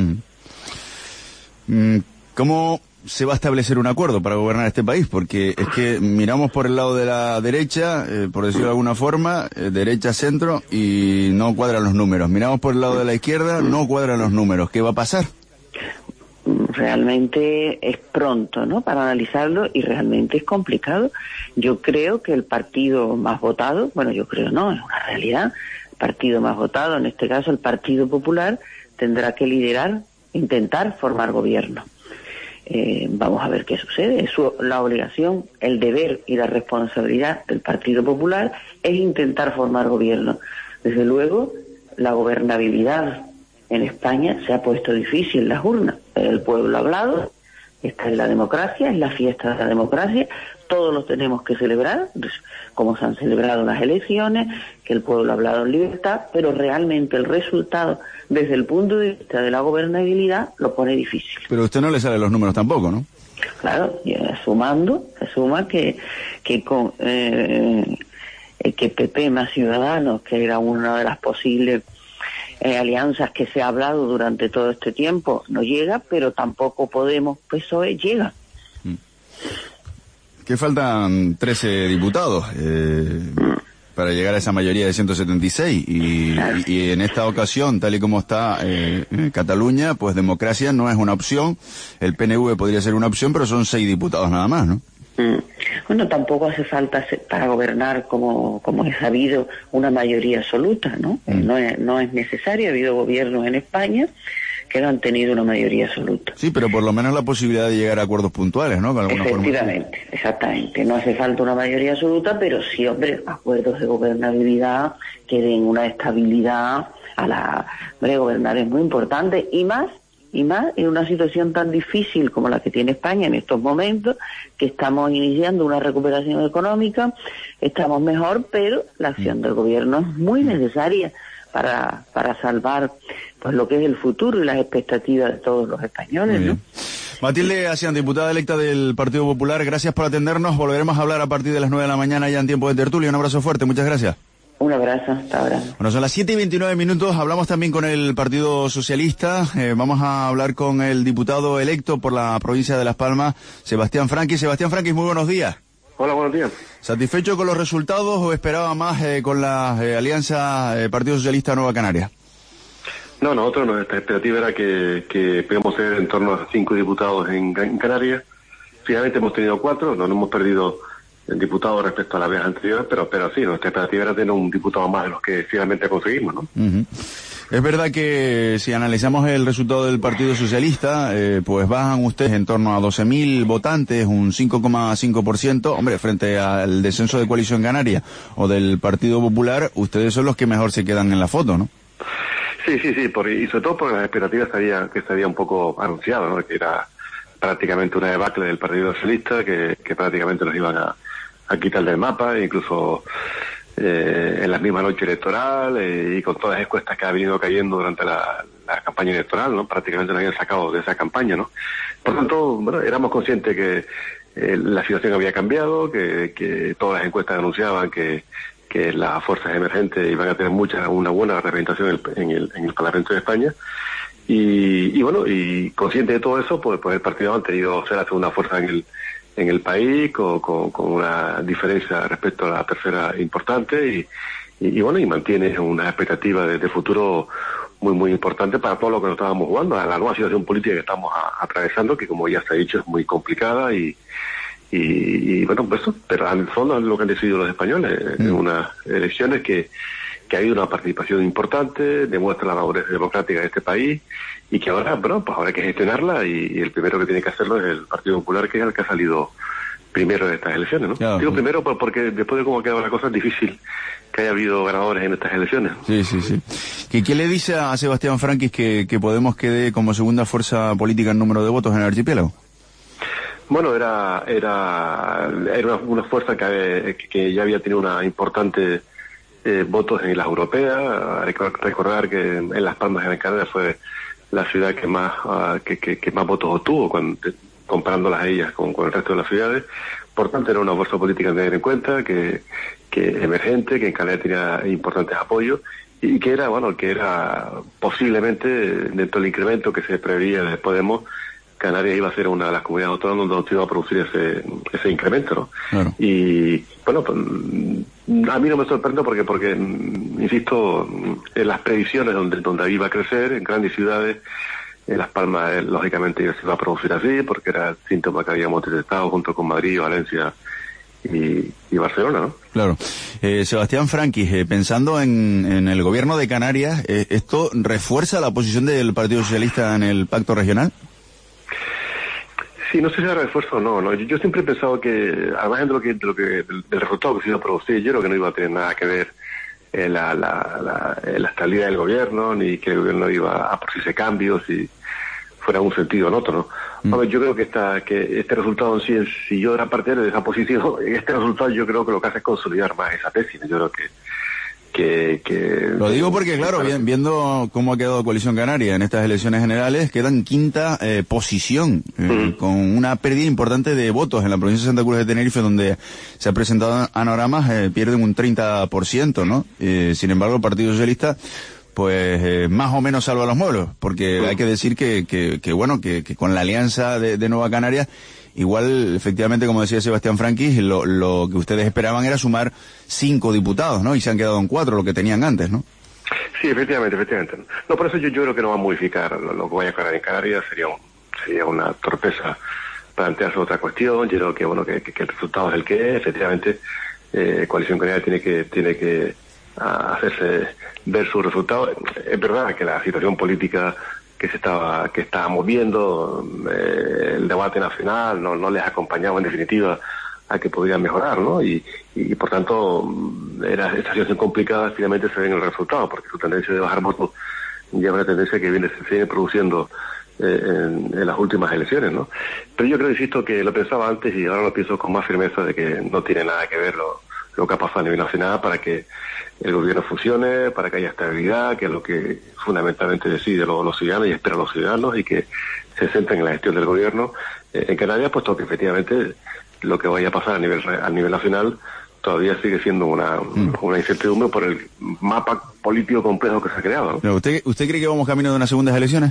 Mm. ¿Cómo se va a establecer un acuerdo para gobernar este país? Porque es que miramos por el lado de la derecha, eh, por decirlo de alguna forma, eh, derecha-centro, y no cuadran los números. Miramos por el lado de la izquierda, no cuadran los números. ¿Qué va a pasar? Realmente es pronto, ¿no?, para analizarlo y realmente es complicado. Yo creo que el partido más votado, bueno, yo creo no, es una realidad, el partido más votado, en este caso el Partido Popular, tendrá que liderar, intentar formar gobierno. Eh, vamos a ver qué sucede. Es su, la obligación, el deber y la responsabilidad del Partido Popular es intentar formar gobierno. Desde luego, la gobernabilidad en España se ha puesto difícil en las urnas. El pueblo ha hablado, esta es la democracia, es la fiesta de la democracia, todos los tenemos que celebrar, como se han celebrado las elecciones, que el pueblo ha hablado en libertad, pero realmente el resultado, desde el punto de vista de la gobernabilidad, lo pone difícil. Pero a usted no le salen los números tampoco, ¿no? Claro, y sumando, se suma que, que con eh, que P P más Ciudadanos, que era una de las posibles Eh, alianzas que se ha hablado durante todo este tiempo, no llega, pero tampoco Podemos, P S O E llega. Que faltan trece diputados eh, para llegar a esa mayoría de ciento setenta y seis y, y, y en esta ocasión, tal y como está eh, Cataluña, pues democracia no es una opción. El P N V podría ser una opción, pero son seis diputados nada más, ¿no? Bueno, tampoco hace falta para gobernar, como como es sabido, una mayoría absoluta, ¿no? Mm. No es, no es necesario. Ha habido gobiernos en España que no han tenido una mayoría absoluta. Sí, pero por lo menos la posibilidad de llegar a acuerdos puntuales, ¿no? Con alguna Efectivamente, forma. Exactamente. No hace falta una mayoría absoluta, pero sí, hombre, acuerdos de gobernabilidad que den una estabilidad a la... Hombre, gobernar es muy importante, y más y más en una situación tan difícil como la que tiene España en estos momentos, que estamos iniciando una recuperación económica, estamos mejor, pero la acción del gobierno es muy necesaria. para, para salvar pues lo que es el futuro y las expectativas de todos los españoles, ¿no? Matilde Asián, diputada electa del Partido Popular, gracias por atendernos. Volveremos a hablar a partir de las nueve de la mañana ya en tiempo de tertulia. Un abrazo fuerte, muchas gracias. Un abrazo, hasta ahora. Bueno, son las siete y veintinueve minutos, hablamos también con el Partido Socialista, eh, vamos a hablar con el diputado electo por la provincia de Las Palmas, Sebastián Franquis. Sebastián Franquis, muy buenos días. Hola, buenos días. ¿Satisfecho con los resultados o esperaba más eh, con la eh, alianza eh, Partido Socialista Nueva Canaria? No, nosotros nuestra expectativa era que, que podíamos ser en torno a cinco diputados en, en Canarias. Finalmente hemos tenido cuatro, no nos hemos perdido en diputados respecto a las veces anteriores, pero, pero sí, nuestra expectativa era tener un diputado más de los que finalmente conseguimos, ¿no? Uh-huh. Es verdad que si analizamos el resultado del Partido Socialista, eh, pues bajan ustedes en torno a doce mil votantes, un cinco coma cinco por ciento. Hombre, frente al descenso de Coalición Canaria o del Partido Popular, ustedes son los que mejor se quedan en la foto, ¿no? Sí, sí, sí, por, y sobre todo porque las expectativas había, que se había un poco anunciado, ¿no? Que era prácticamente una debacle del Partido Socialista, que, que prácticamente nos iban a a quitar del mapa, incluso eh, en la misma noche electoral eh, y con todas las encuestas que ha venido cayendo durante la, la campaña electoral, ¿no? Prácticamente nos habían sacado de esa campaña, ¿no? Por tanto, bueno, éramos conscientes que eh, la situación había cambiado, que, que todas las encuestas anunciaban que, que las fuerzas emergentes iban a tener mucha, una buena representación en el, en el, en el Parlamento de España. Y, y bueno, y consciente de todo eso, pues, pues el partido ha tenido ser la segunda fuerza en el en el país, con, con, con una diferencia respecto a la tercera importante, y, y, y bueno, y mantiene una expectativa de, de futuro muy, muy importante para todo lo que nos estábamos jugando, a la nueva situación política que estamos a, atravesando, que como ya se ha dicho es muy complicada, y, y, y bueno, pues eso, pero en el fondo es lo que han decidido los españoles, mm. en unas elecciones que, que ha habido una participación importante, demuestra la madurez democrática de este país, y que ahora, bueno, pues ahora hay que gestionarla, y, y el primero que tiene que hacerlo es el Partido Popular, que es el que ha salido primero de estas elecciones, ¿no? Claro. Digo primero porque después de cómo ha quedado la cosa es difícil que haya habido ganadores en estas elecciones. Sí, sí, sí. ¿Qué, qué le dice a Sebastián Franquis que, que Podemos quede como segunda fuerza política en número de votos en el archipiélago? Bueno, era era era una, una fuerza que, que ya había tenido una importante eh, votos en las europeas. Hay que recordar que en Las Palmas de Gran Canaria fue la ciudad que más uh, que, que, que más votos obtuvo, cuando, comparándolas a ellas con, con el resto de las ciudades. Por tanto, era una fuerza política a tener en cuenta, que, que emergente, que en Canarias tenía importantes apoyos, y que era, bueno, que era posiblemente, dentro del incremento que se preveía de Podemos, Canarias iba a ser una de las comunidades autónomas donde se iba a producir ese, ese incremento, ¿no? Claro. Y, bueno, pues, a mí no me sorprende porque, porque, insisto, en las previsiones donde, donde iba a crecer, en grandes ciudades, en Las Palmas, eh, lógicamente, se iba a producir así, porque era el síntoma que habíamos detectado junto con Madrid, Valencia y, y Barcelona, ¿no? Claro. Eh, Sebastián Franquis, eh, pensando en, en el gobierno de Canarias, eh, ¿esto refuerza la posición del Partido Socialista en el pacto regional? Sí, no sé si era refuerzo o no, no. Yo, yo siempre he pensado que, además de lo que, de lo que del, del resultado que se iba a producir, yo creo que no iba a tener nada que ver en la, la, la, la estabilidad del gobierno, ni que el gobierno iba a producirse cambios si fuera un sentido o en otro, ¿no? Mm. Bueno, yo creo que esta, que este resultado en sí, si yo era parte de esa posición, este resultado yo creo que lo que hace es consolidar más esa tesis. Yo creo que Que, que... Lo digo porque, claro, bien, viendo cómo ha quedado Coalición Canaria en estas elecciones generales, queda en quinta eh, posición, eh, mm. con una pérdida importante de votos en la provincia de Santa Cruz de Tenerife, donde se ha presentado Anoramas, eh, pierden un treinta por ciento, ¿no? Eh, sin embargo, el Partido Socialista, pues, eh, más o menos salva los muebles, porque mm. hay que decir que, que, que bueno, que, que con la alianza de, de Nueva Canaria, igual, efectivamente, como decía Sebastián Franquis, lo, lo que ustedes esperaban era sumar cinco diputados, ¿no? Y se han quedado en cuatro, lo que tenían antes, ¿no? Sí, efectivamente, efectivamente. No, por eso yo, yo creo que no va a modificar lo, lo que vaya a ocurrir en Canarias. Sería, un, sería una torpeza plantearse otra cuestión. Yo creo que, bueno, que, que, que el resultado es el que es. Efectivamente, eh, Coalición Canaria tiene que, tiene que a, hacerse ver sus resultados. Es verdad que la situación política que se estaba que estábamos viendo, eh, el debate nacional no, no les acompañaba en definitiva a que podían mejorar, ¿no? Y, y por tanto, era esta situación complicada, finalmente se ve en el resultado, porque su tendencia de bajar votos ya es una tendencia que viene, se viene produciendo eh, en, en las últimas elecciones, ¿no? Pero yo creo, insisto, que lo pensaba antes y ahora lo pienso con más firmeza de que no tiene nada que ver lo, lo que ha pasado a nivel nacional para que el gobierno funcione, para que haya estabilidad, que es lo que fundamentalmente decide los, los ciudadanos y esperan los ciudadanos, y que se centren en la gestión del gobierno eh, en Canarias, puesto que efectivamente lo que vaya a pasar a nivel a nivel nacional todavía sigue siendo una, mm. una incertidumbre por el mapa político complejo que se ha creado, ¿no? Pero ¿usted, ¿Usted cree que vamos camino de unas segundas elecciones?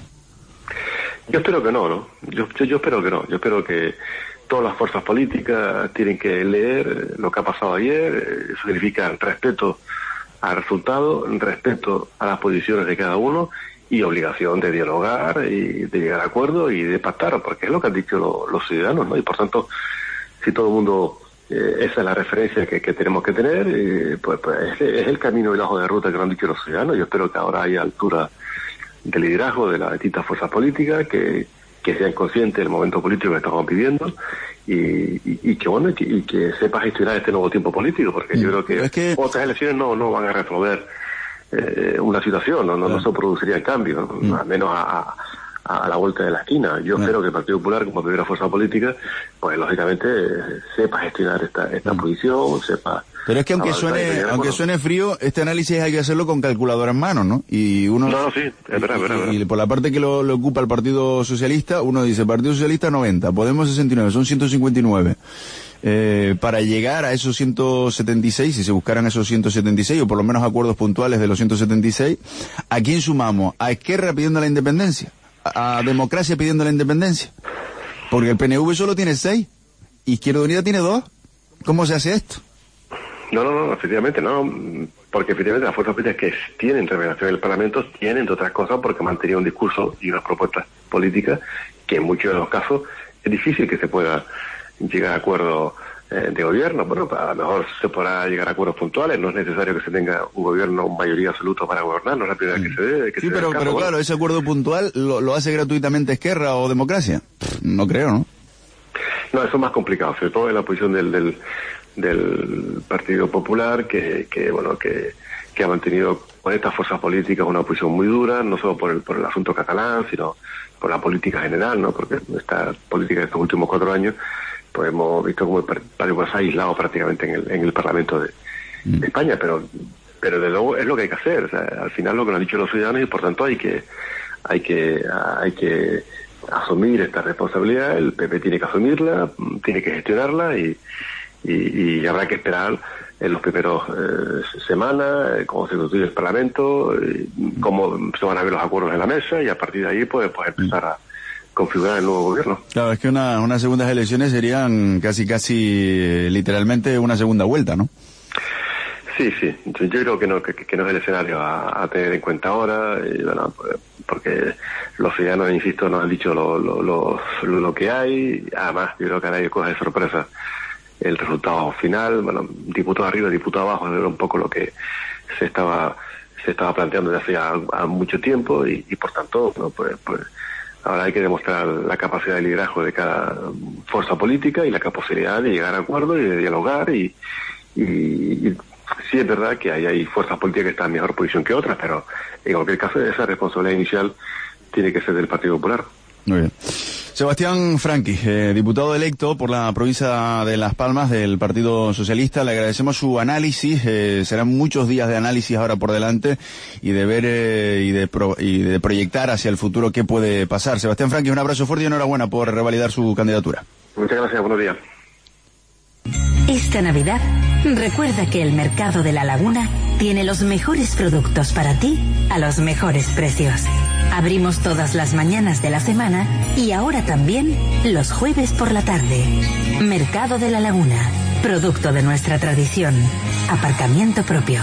Yo espero que no, ¿no? Yo, yo, yo espero que no. Yo espero que todas las fuerzas políticas tienen que leer lo que ha pasado ayer. Eso significa respeto al resultado, respeto a las posiciones de cada uno y obligación de dialogar y de llegar a acuerdos y de pactar, porque es lo que han dicho lo, los ciudadanos, ¿no? Y por tanto, si todo el mundo, eh, esa es la referencia que, que tenemos que tener, eh, pues, pues es, es el camino y la hoja de ruta que lo han dicho los ciudadanos. Yo espero que ahora haya altura de liderazgo de las distintas fuerzas políticas, que, que sean conscientes del momento político que estamos viviendo y, y, y que bueno y que, y que sepa gestionar este nuevo tiempo político, porque sí, yo creo que, es que otras elecciones no, no van a resolver eh, una situación, no, no, no se produciría cambio, ¿no? mm. al menos a, a, a la vuelta de la esquina. Yo mm. espero que el Partido Popular, como primera fuerza política, pues lógicamente sepa gestionar esta, esta mm. posición, sepa. Pero es que aunque suene, aunque suene frío, este análisis hay que hacerlo con calculadora en mano, ¿no? Y uno. No, no, sí, es verdad, es verdad. Y, y por la parte que lo, lo ocupa el Partido Socialista, uno dice Partido Socialista noventa, Podemos sesenta y nueve, son ciento cincuenta y nueve. Eh, para llegar a esos ciento setenta y seis, si se buscaran esos ciento setenta y seis, o por lo menos acuerdos puntuales de los ciento setenta y seis, ¿a quién sumamos? ¿A Esquerra pidiendo la independencia? ¿A, a Democracia pidiendo la independencia? Porque el P N V solo tiene seis, Izquierda Unida tiene dos. ¿Cómo se hace esto? No, no, no, efectivamente no, porque efectivamente las fuerzas políticas que tienen representación en el Parlamento tienen, de otras cosas, porque han mantenido un discurso y unas propuestas políticas que en muchos de los casos es difícil que se pueda llegar a acuerdos eh, de gobierno. Bueno, a lo mejor se podrá llegar a acuerdos puntuales, no es necesario que se tenga un gobierno, una mayoría absoluta para gobernar, no es la primera vez que se debe. Que sí, se pero, caso, pero bueno. claro, ese acuerdo puntual lo, lo hace gratuitamente Esquerra o Democracia. No creo, ¿no? No, eso es más complicado, sobre todo en la posición del... del del Partido Popular, que, que bueno que, que ha mantenido con estas fuerzas políticas una posición muy dura, no solo por el por el asunto catalán, sino por la política general, ¿no? Porque esta política de estos últimos cuatro años, pues hemos visto como el Partido Popular se ha aislado prácticamente en el en el Parlamento de, mm. de España, pero pero de luego es lo que hay que hacer, o sea, al final lo que nos han dicho los ciudadanos, y por tanto hay que hay que hay que asumir esta responsabilidad. El P P tiene que asumirla, tiene que gestionarla y Y, y habrá que esperar en los primeros eh, semanas eh, cómo se constituye el Parlamento, eh, cómo se van a ver los acuerdos en la mesa, y a partir de ahí pues, pues empezar a configurar el nuevo gobierno. Claro, es que una, unas segundas elecciones serían casi casi eh, literalmente una segunda vuelta, ¿no? Sí, sí, yo creo que no, que, que no es el escenario a, a tener en cuenta ahora, y, bueno, porque los ciudadanos, insisto, nos han dicho lo, lo, lo, lo que hay. Además, yo creo que ahora hay cosas de sorpresa el resultado final. Bueno, diputado arriba, diputado abajo, era un poco lo que se estaba se estaba planteando desde hace ya a, a mucho tiempo, y, y por tanto, bueno, pues, pues ahora hay que demostrar la capacidad de liderazgo de cada fuerza política y la capacidad de llegar a acuerdos y de dialogar, y, y, y sí es verdad que hay, hay fuerzas políticas que están en mejor posición que otras, pero en cualquier caso esa responsabilidad inicial tiene que ser del Partido Popular. Muy bien. Sebastián Franqui, eh, diputado electo por la provincia de Las Palmas del Partido Socialista, le agradecemos su análisis. Eh, serán muchos días de análisis ahora por delante y de ver eh, y, de pro, y de proyectar hacia el futuro qué puede pasar. Sebastián Franqui, un abrazo fuerte y enhorabuena por revalidar su candidatura. Muchas gracias, buenos días. Esta Navidad, recuerda que el Mercado de la Laguna tiene los mejores productos para ti a los mejores precios. Abrimos todas las mañanas de la semana y ahora también los jueves por la tarde. Mercado de la Laguna, producto de nuestra tradición. Aparcamiento propio.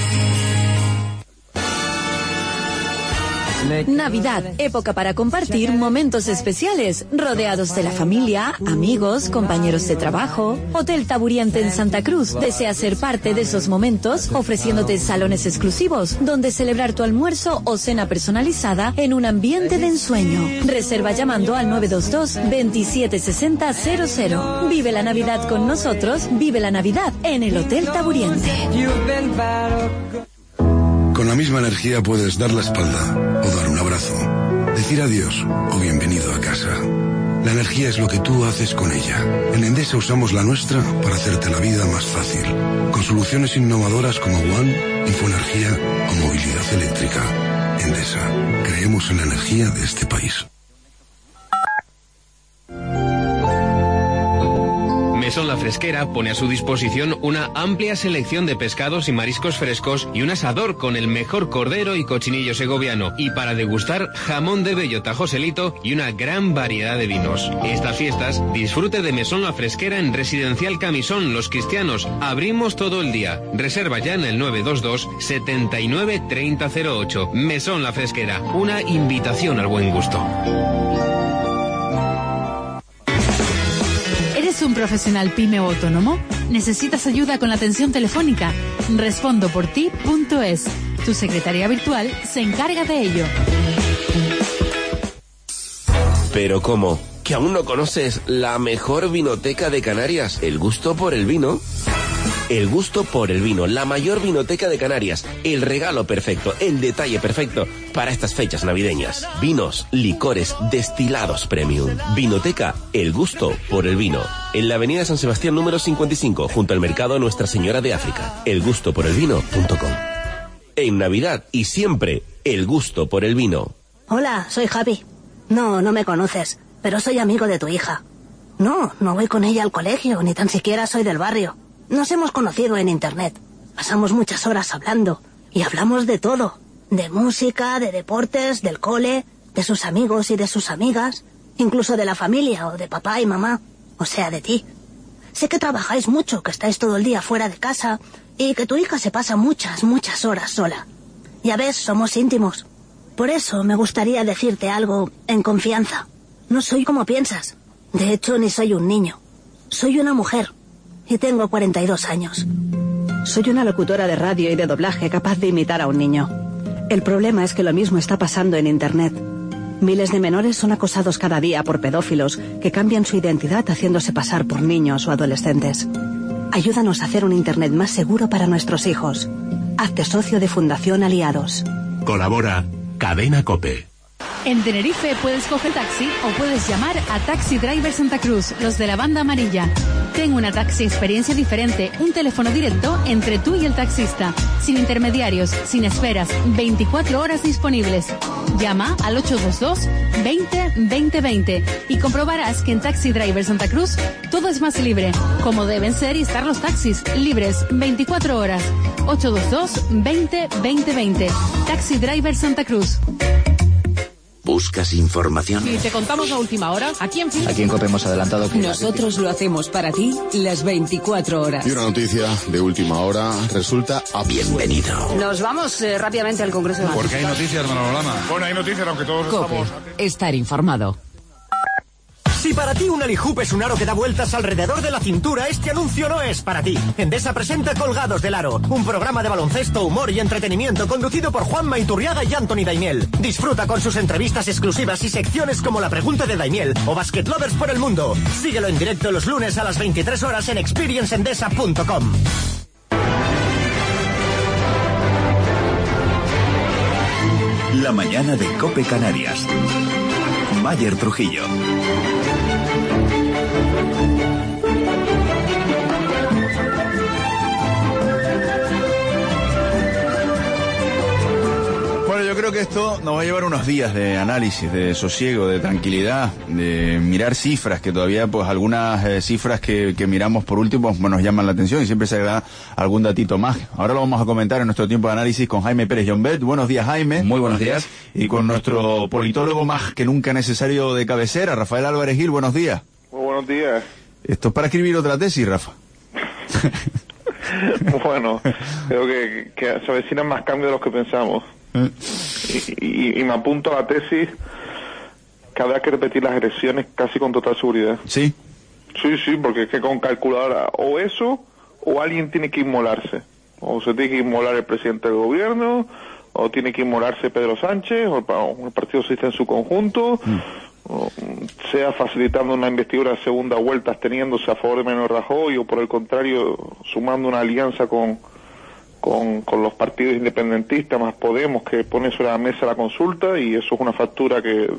Navidad, época para compartir momentos especiales, rodeados de la familia, amigos, compañeros de trabajo. Hotel Taburiente en Santa Cruz desea ser parte de esos momentos, ofreciéndote salones exclusivos, donde celebrar tu almuerzo o cena personalizada en un ambiente de ensueño. Reserva llamando al nueve dos dos, veintisiete sesenta cero cero. Vive la Navidad con nosotros, vive la Navidad en el Hotel Taburiente. Con la misma energía puedes dar la espalda o dar un abrazo, decir adiós o bienvenido a casa. La La energía es lo que tú haces con ella. En Endesa usamos la nuestra para hacerte la vida más fácil. Con soluciones innovadoras como One, Infoenergía o movilidad eléctrica. Endesa, creemos en la energía de este país. Mesón La Fresquera pone a su disposición una amplia selección de pescados y mariscos frescos y un asador con el mejor cordero y cochinillo segoviano, y para degustar jamón de bellota Joselito y una gran variedad de vinos. Estas fiestas disfrute de Mesón La Fresquera en Residencial Camisón Los Cristianos. Abrimos todo el día. Reserva ya en el nueve dos dos, setenta y nueve, treinta cero ocho. Mesón La Fresquera, una invitación al buen gusto. ¿Eres un profesional pyme o autónomo? ¿Necesitas ayuda con la atención telefónica? respondo por ti punto es. Tu secretaría virtual se encarga de ello. ¿Pero cómo? ¿Que aún no conoces la mejor vinoteca de Canarias? ¿El gusto por el vino? El gusto por el vino, la mayor vinoteca de Canarias, el regalo perfecto, el detalle perfecto para estas fechas navideñas. Vinos, licores, destilados premium. Vinoteca, el gusto por el vino. En la avenida San Sebastián número cincuenta y cinco, junto al mercado Nuestra Señora de África. el gusto por el vino punto com. En Navidad y siempre, el gusto por el vino. Hola, soy Javi. No, no me conoces, pero soy amigo de tu hija. No, no voy con ella al colegio, ni tan siquiera soy del barrio. Nos hemos conocido en internet. Pasamos muchas horas hablando. Y hablamos de todo. De música, de deportes, del cole, de sus amigos y de sus amigas. Incluso de la familia o de papá y mamá. O sea, de ti. Sé que trabajáis mucho, que estáis todo el día fuera de casa. Y que tu hija se pasa muchas, muchas horas sola. Ya ves, somos íntimos. Por eso me gustaría decirte algo en confianza. No soy como piensas. De hecho, ni soy un niño. Soy una mujer. Y tengo cuarenta y dos años. Soy una locutora de radio y de doblaje capaz de imitar a un niño. El problema es que lo mismo está pasando en Internet. Miles de menores son acosados cada día por pedófilos que cambian su identidad haciéndose pasar por niños o adolescentes. Ayúdanos a hacer un Internet más seguro para nuestros hijos. Hazte socio de Fundación Aliados. Colabora Cadena COPE. En Tenerife puedes coger taxi o puedes llamar a Taxi Driver Santa Cruz, los de la banda amarilla. Ten una taxi experiencia diferente, un teléfono directo entre tú y el taxista, sin intermediarios, sin esperas, veinticuatro horas disponibles. Llama al ocho dos dos, veinte, veinte, veinte y comprobarás que en Taxi Driver Santa Cruz todo es más libre, como deben ser y estar los taxis, libres, veinticuatro horas. ocho dos dos, veinte, veinte, veinte. Taxi Driver Santa Cruz. ¿Buscas información? Si te contamos la última hora, aquí en fin. Aquí en COPE hemos adelantado que... Nosotros lo hacemos para ti las veinticuatro horas. Y una noticia de última hora resulta absurda. Bienvenido. Nos vamos eh, rápidamente al Congreso de Porque hay noticias, Manolama. Bueno, hay noticias, aunque todos COPE. estamos... Estar informado. Si para ti un Alihoop es un aro que da vueltas alrededor de la cintura, este anuncio no es para ti. Endesa presenta Colgados del Aro, un programa de baloncesto, humor y entretenimiento conducido por Juanma Iturriaga y Anthony Daimiel. Disfruta con sus entrevistas exclusivas y secciones como La Pregunta de Daimiel o Basket Lovers por el Mundo. Síguelo en directo los lunes a las veintitrés horas en experience endesa punto com. La mañana de COPE Canarias. Mayer Trujillo. Bueno, yo creo que esto nos va a llevar unos días de análisis, de sosiego, de tranquilidad, de mirar cifras, que todavía pues algunas eh, cifras que, que miramos por último pues, nos llaman la atención y siempre se da algún datito más. Ahora lo vamos a comentar en nuestro tiempo de análisis con Jaime Pérez Llombet. Buenos días, Jaime. Muy buenos días. Y con nuestro politólogo más que nunca necesario de cabecera, Rafael Álvarez Gil. Buenos días. Muy buenos días. Esto es para escribir otra tesis, Rafa. Bueno, creo que, que se avecinan más cambios de los que pensamos. Y, y, y me apunto a la tesis que habrá que repetir las elecciones casi con total seguridad. ¿Sí? Sí, sí, porque es que con calculadora o eso o alguien tiene que inmolarse. O se tiene que inmolar el presidente del gobierno, o tiene que inmolarse Pedro Sánchez, o el Partido Socialista en su conjunto, mm. o sea facilitando una investidura de segunda vuelta absteniéndose a favor de Mariano Rajoy, o por el contrario sumando una alianza con Con, con los partidos independentistas más Podemos, que pone sobre la mesa la consulta, y eso es una factura que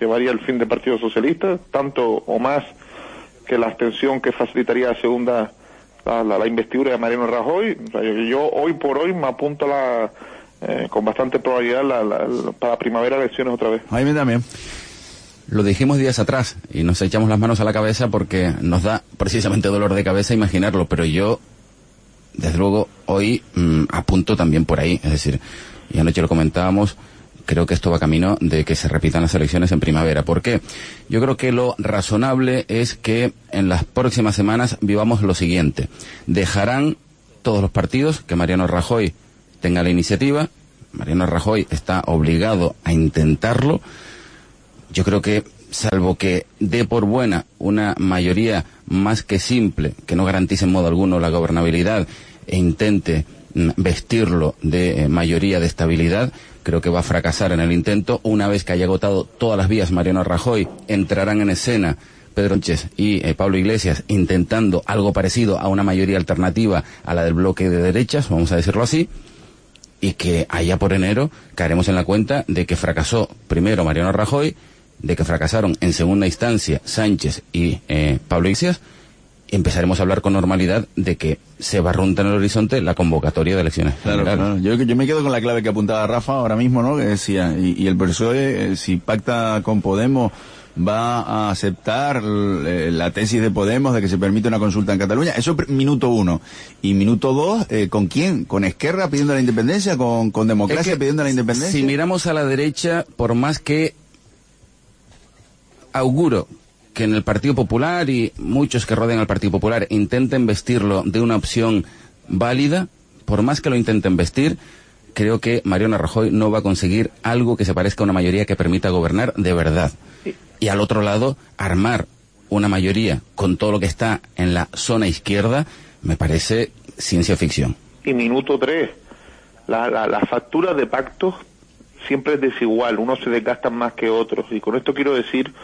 llevaría el fin del Partido Socialista, tanto o más que la abstención que facilitaría la segunda, la, la, la investidura de Mariano Rajoy. O sea, yo, yo hoy por hoy me apunto a la, eh, con bastante probabilidad la, la, la, para primavera elecciones otra vez. Jaime también. Lo dijimos días atrás y nos echamos las manos a la cabeza porque nos da precisamente dolor de cabeza imaginarlo, pero yo, desde luego, hoy mmm, apunto también por ahí. Es decir, y anoche lo comentábamos, creo que esto va camino de que se repitan las elecciones en primavera. ¿Por qué? Yo creo que lo razonable es que en las próximas semanas vivamos lo siguiente. Dejarán todos los partidos que Mariano Rajoy tenga la iniciativa. Mariano Rajoy está obligado a intentarlo. Yo creo que, salvo que dé por buena una mayoría más que simple, que no garantice en modo alguno la gobernabilidad e intente vestirlo de eh, mayoría de estabilidad, creo que va a fracasar en el intento. Una vez que haya agotado todas las vías Mariano Rajoy, entrarán en escena Pedro Sánchez y eh, Pablo Iglesias intentando algo parecido a una mayoría alternativa a la del bloque de derechas, vamos a decirlo así, y que allá por enero caeremos en la cuenta de que fracasó primero Mariano Rajoy, de que fracasaron en segunda instancia Sánchez y eh, Pablo Iglesias, y empezaremos a hablar con normalidad de que se barrunta en el horizonte la convocatoria de elecciones claro, claro. Yo, yo me quedo con la clave que apuntaba Rafa ahora mismo, ¿no? Que decía, y, y el P S O E, eh, si pacta con Podemos, va a aceptar eh, la tesis de Podemos de que se permite una consulta en Cataluña. Eso minuto uno. Y minuto dos, eh, ¿con quién? ¿Con Esquerra pidiendo la independencia? ¿Con, con Democracia es que, pidiendo la independencia? Si miramos a la derecha, por más que auguro que en el Partido Popular y muchos que rodean al Partido Popular intenten vestirlo de una opción válida, por más que lo intenten vestir, creo que Mariano Rajoy no va a conseguir algo que se parezca a una mayoría que permita gobernar de verdad. Y al otro lado, armar una mayoría con todo lo que está en la zona izquierda me parece ciencia ficción. Y minuto tres, la, la, la factura de pactos siempre es desigual, unos se desgastan más que otros, y con esto quiero decir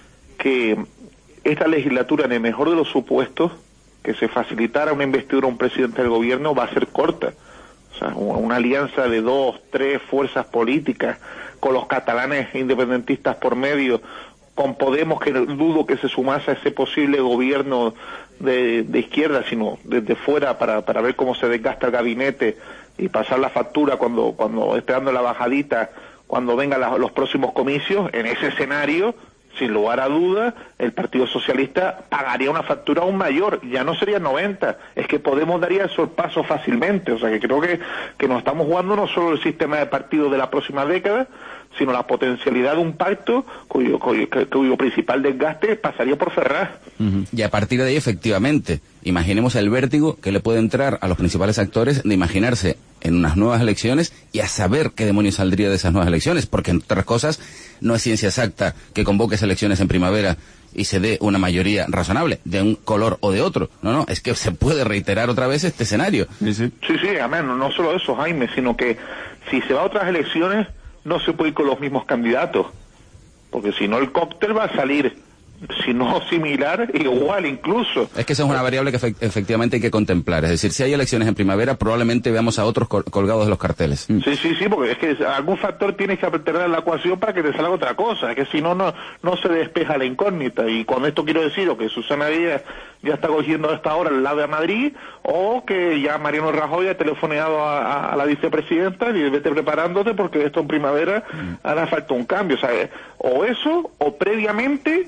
que esta legislatura, en el mejor de los supuestos, que se facilitara una investidura a un presidente del gobierno, va a ser corta. O sea, una alianza de dos, tres fuerzas políticas, con los catalanes independentistas por medio, con Podemos, que dudo que se sumase a ese posible gobierno de, de izquierda, sino desde fuera para, para ver cómo se desgasta el gabinete y pasar la factura cuando, cuando esperando la bajadita, cuando vengan la, los próximos comicios. En ese escenario, sin lugar a duda, el Partido Socialista pagaría una factura aún mayor, ya no sería noventa, es que Podemos daría el sorpaso fácilmente. O sea que creo que, que nos estamos jugando no solo el sistema de partidos de la próxima década, sino la potencialidad de un pacto cuyo, cuyo, cuyo principal desgaste pasaría por Ferraz. Uh-huh. Y a partir de ahí, efectivamente, imaginemos el vértigo que le puede entrar a los principales actores de imaginarse en unas nuevas elecciones y a saber qué demonios saldría de esas nuevas elecciones, porque entre otras cosas no es ciencia exacta que convoques elecciones en primavera y se dé una mayoría razonable de un color o de otro. No, no, es que se puede reiterar otra vez este escenario. Sí, sí, sí, sí amén. No solo eso, Jaime, sino que si se va a otras elecciones no se puede ir con los mismos candidatos, porque si no el cóctel va a salir, si no similar, igual incluso. Es que esa es una variable que efect efectivamente hay que contemplar. Es decir, si hay elecciones en primavera, probablemente veamos a otros col colgados de los carteles. Sí, sí, sí, porque es que algún factor tienes que tener en la ecuación para que te salga otra cosa. Es que si no, no no se despeja la incógnita. Y con esto quiero decir o que Susana Díaz ya está cogiendo a esta hora el lado de Madrid, o que ya Mariano Rajoy ha telefoneado a, a, a la vicepresidenta y vete preparándote porque esto en primavera hará falta un cambio. O sea, o eso, o previamente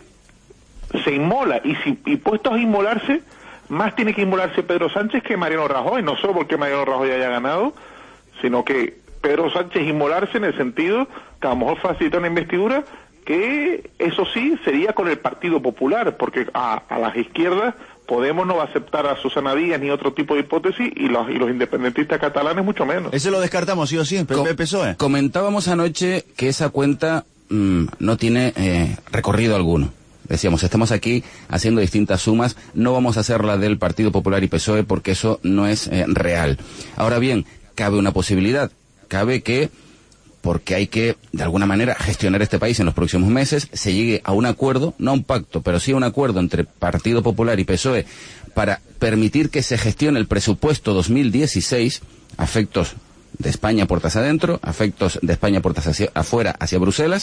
se inmola, y si y puestos a inmolarse, más tiene que inmolarse Pedro Sánchez que Mariano Rajoy, no solo porque Mariano Rajoy haya ganado, sino que Pedro Sánchez inmolarse en el sentido que a lo mejor facilita una investidura, que eso sí sería con el Partido Popular, porque a, a las izquierdas Podemos no va a aceptar a Susana Díaz ni otro tipo de hipótesis, y los, y los independentistas catalanes mucho menos. Ese lo descartamos sí o sí, P P P S O E. Comentábamos anoche que esa cuenta mmm, no tiene eh, recorrido alguno. Decíamos, estamos aquí haciendo distintas sumas, no vamos a hacer la del Partido Popular y P S O E porque eso no es eh, real. Ahora bien, cabe una posibilidad, cabe que, porque hay que, de alguna manera, gestionar este país en los próximos meses, se llegue a un acuerdo, no a un pacto, pero sí a un acuerdo entre Partido Popular y P S O E para permitir que se gestione el presupuesto dos mil dieciséis a efectos de España puertas adentro, a efectos de España puertas hacia afuera, hacia Bruselas,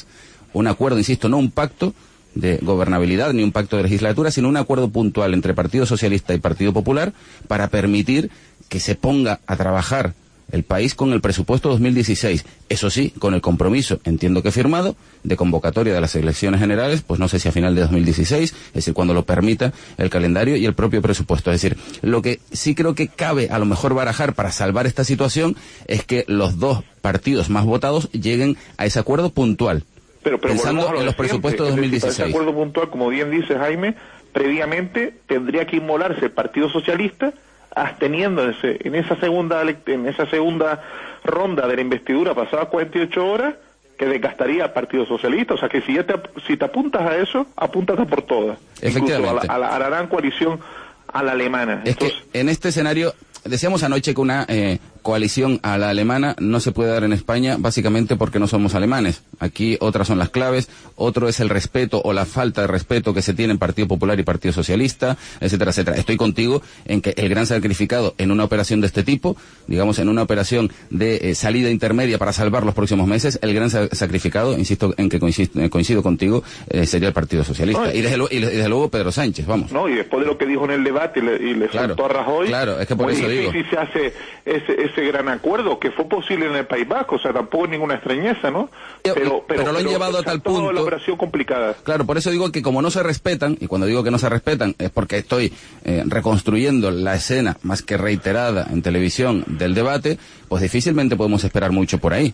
un acuerdo, insisto, no un pacto de gobernabilidad ni un pacto de legislatura, sino un acuerdo puntual entre Partido Socialista y Partido Popular para permitir que se ponga a trabajar el país con el presupuesto dos mil dieciséis. Eso sí, con el compromiso, entiendo que firmado, de convocatoria de las elecciones generales, pues no sé si a final de dos mil dieciséis, es decir, cuando lo permita el calendario y el propio presupuesto. Es decir, lo que sí creo que cabe a lo mejor barajar para salvar esta situación es que los dos partidos más votados lleguen a ese acuerdo puntual, pero, pero pensando en los presupuestos de dos mil dieciséis. Ese acuerdo puntual, como bien dice Jaime, previamente tendría que inmolarse el Partido Socialista, absteniéndose en esa segunda en esa segunda ronda de la investidura pasadas cuarenta y ocho horas, que desgastaría al Partido Socialista. O sea que si ya te, si te apuntas a eso, apúntate por todas, incluso a la, a la, a la gran coalición a la alemana. Es Entonces, que en este escenario, decíamos anoche que una eh, coalición a la alemana no se puede dar en España, básicamente porque no somos alemanes. Aquí otras son las claves, otro es el respeto o la falta de respeto que se tiene en Partido Popular y Partido Socialista, etcétera, etcétera. Estoy contigo en que el gran sacrificado en una operación de este tipo, digamos en una operación de eh, salida intermedia para salvar los próximos meses, el gran sa sacrificado, insisto en que coincido, coincido contigo, eh, sería el Partido Socialista. No, y, desde y desde luego Pedro Sánchez, vamos. No, y después de lo que dijo en el debate y le, y le claro, soltó a Rajoy, claro, es que por eso digo. Si se hace ese, ese gran acuerdo que fue posible en el País Vasco, o sea, tampoco es ninguna extrañeza, ¿no? Pero, pero, pero lo han pero llevado a tal punto. La operación complicada. Claro, por eso digo que como no se respetan, y cuando digo que no se respetan es porque estoy eh, reconstruyendo la escena más que reiterada en televisión del debate, pues difícilmente podemos esperar mucho por ahí.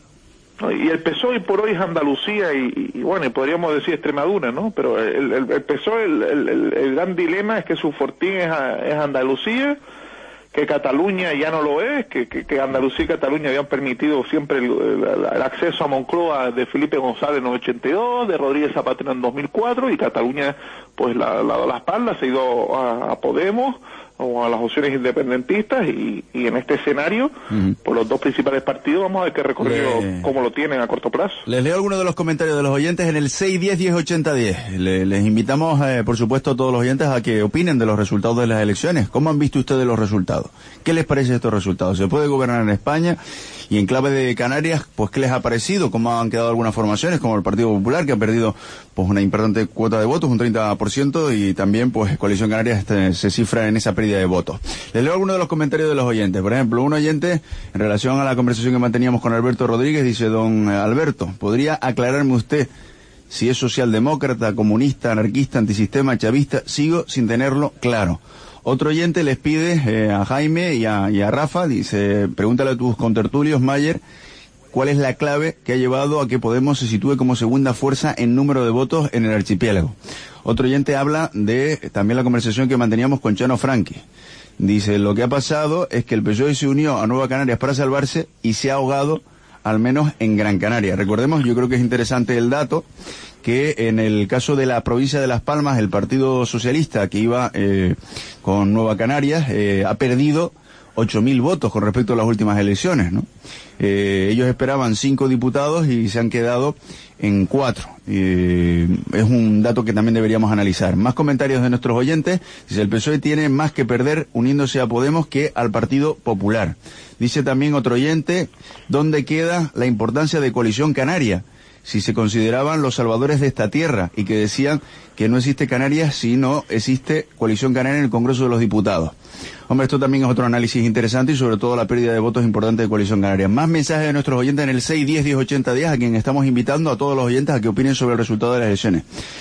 Y el P S O E por hoy es Andalucía y, y bueno, y podríamos decir Extremadura, ¿no? Pero el, el, el P S O E, el, el, el gran dilema es que su fortín es, es Andalucía, que Cataluña ya no lo es, que, que, que Andalucía y Cataluña habían permitido siempre el, el, el acceso a Moncloa de Felipe González en el ochenta y dos, de Rodríguez Zapatero en dos mil cuatro, y Cataluña pues la, la, la espalda, se ha ido a, a Podemos o a las opciones independentistas, y, y en este escenario, uh-huh. por los dos principales partidos, vamos a ver qué recorrido, Le... cómo lo tienen a corto plazo. Les leo algunos de los comentarios de los oyentes en el seis diez diez ochenta diez. Le, les invitamos, eh, por supuesto, a todos los oyentes a que opinen de los resultados de las elecciones. ¿Cómo han visto ustedes los resultados? ¿Qué les parece estos resultados? ¿Se puede gobernar en España? Y en clave de Canarias, pues, ¿qué les ha parecido? ¿Cómo han quedado algunas formaciones, como el Partido Popular, que ha perdido pues una importante cuota de votos, un treinta por ciento, y también, pues, Coalición Canarias este, se cifra en esa pérdida de votos? Les leo algunos de los comentarios de los oyentes. Por ejemplo, un oyente, en relación a la conversación que manteníamos con Alberto Rodríguez, dice: don Alberto, ¿podría aclararme usted si es socialdemócrata, comunista, anarquista, antisistema, chavista? Sigo sin tenerlo claro. Otro oyente les pide eh, a Jaime y a, y a Rafa, dice: pregúntale a tus contertulios, Mayer, ¿cuál es la clave que ha llevado a que Podemos se sitúe como segunda fuerza en número de votos en el archipiélago? Otro oyente habla de también la conversación que manteníamos con Chano Franqui. Dice: lo que ha pasado es que el P S O E se unió a Nueva Canarias para salvarse y se ha ahogado, al menos en Gran Canaria. Recordemos, yo creo que es interesante el dato, que en el caso de la provincia de Las Palmas, el Partido Socialista, que iba eh, con Nueva Canarias, eh, ha perdido ocho mil votos con respecto a las últimas elecciones, ¿no? Eh, ellos esperaban cinco diputados y se han quedado en cuatro. Eh, es un dato que también deberíamos analizar. Más comentarios de nuestros oyentes. Dice: el P S O E tiene más que perder uniéndose a Podemos que al Partido Popular. Dice también otro oyente: ¿dónde queda la importancia de Coalición Canaria? Si se consideraban los salvadores de esta tierra, y que decían que no existe Canarias si no existe Coalición Canaria en el Congreso de los Diputados. Hombre, esto también es otro análisis interesante, y sobre todo la pérdida de votos importante de Coalición Canaria. Más mensajes de nuestros oyentes en el seis diez diez ochenta diez, a quien estamos invitando a todos los oyentes a que opinen sobre el resultado de las elecciones.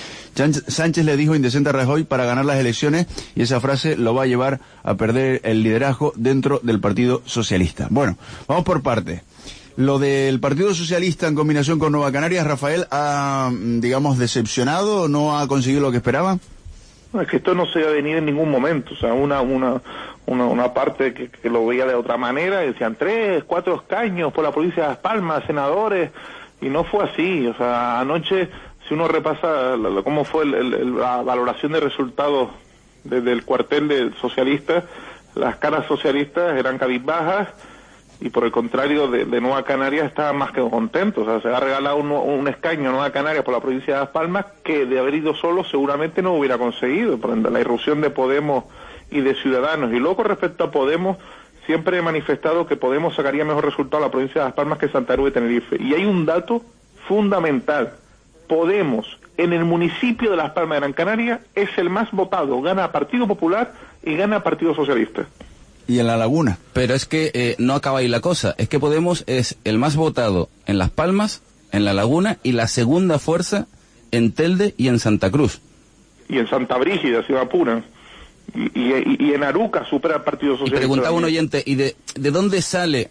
Sánchez le dijo indecente a Rajoy para ganar las elecciones, y esa frase lo va a llevar a perder el liderazgo dentro del Partido Socialista. Bueno, vamos por partes. Lo del Partido Socialista en combinación con Nueva Canarias, Rafael, ¿ha, digamos, decepcionado? ¿No ha conseguido lo que esperaba? No, es que esto no se va a venir en ningún momento. O sea, una una una, una parte que, que lo veía de otra manera, decían tres, cuatro escaños por la provincia de Las Palmas, senadores, y no fue así. O sea, anoche, si uno repasa la, la, cómo fue el, el, la valoración de resultados desde el cuartel del socialista, las caras socialistas eran cabizbajas, y por el contrario de, de Nueva Canarias estaban más que contentos. O sea, se ha regalado un, un escaño a Nueva Canarias por la provincia de Las Palmas, que de haber ido solo seguramente no hubiera conseguido, por la irrupción de Podemos y de Ciudadanos. Y luego, con respecto a Podemos, siempre he manifestado que Podemos sacaría mejor resultado a la provincia de Las Palmas que Santa Cruz de Tenerife. Y hay un dato fundamental, Podemos, en el municipio de Las Palmas de Gran Canaria, es el más votado. Gana Partido Popular y gana Partido Socialista. Y en La Laguna. Pero es que eh, no acaba ahí la cosa. Es que Podemos es el más votado en Las Palmas, en La Laguna, y la segunda fuerza en Telde y en Santa Cruz. Y en Santa Brígida, si me apuran. Y, y, y en Aruca supera el Partido Socialista. Y preguntaba un oyente, ¿y de, de dónde sale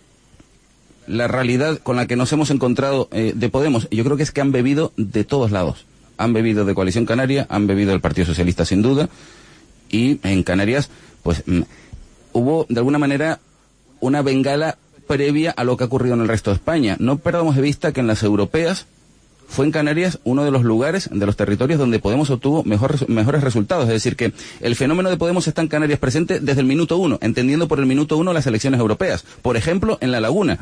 la realidad con la que nos hemos encontrado eh, de Podemos? Yo creo que es que han bebido de todos lados. Han bebido de Coalición Canaria, han bebido del Partido Socialista sin duda, y en Canarias, pues mm, hubo de alguna manera una bengala previa a lo que ha ocurrido en el resto de España. No perdamos de vista que en las europeas fue en Canarias uno de los lugares, de los territorios donde Podemos obtuvo mejor, mejores resultados. Es decir, que el fenómeno de Podemos está en Canarias presente desde el minuto uno, entendiendo por el minuto uno las elecciones europeas. Por ejemplo, en La Laguna.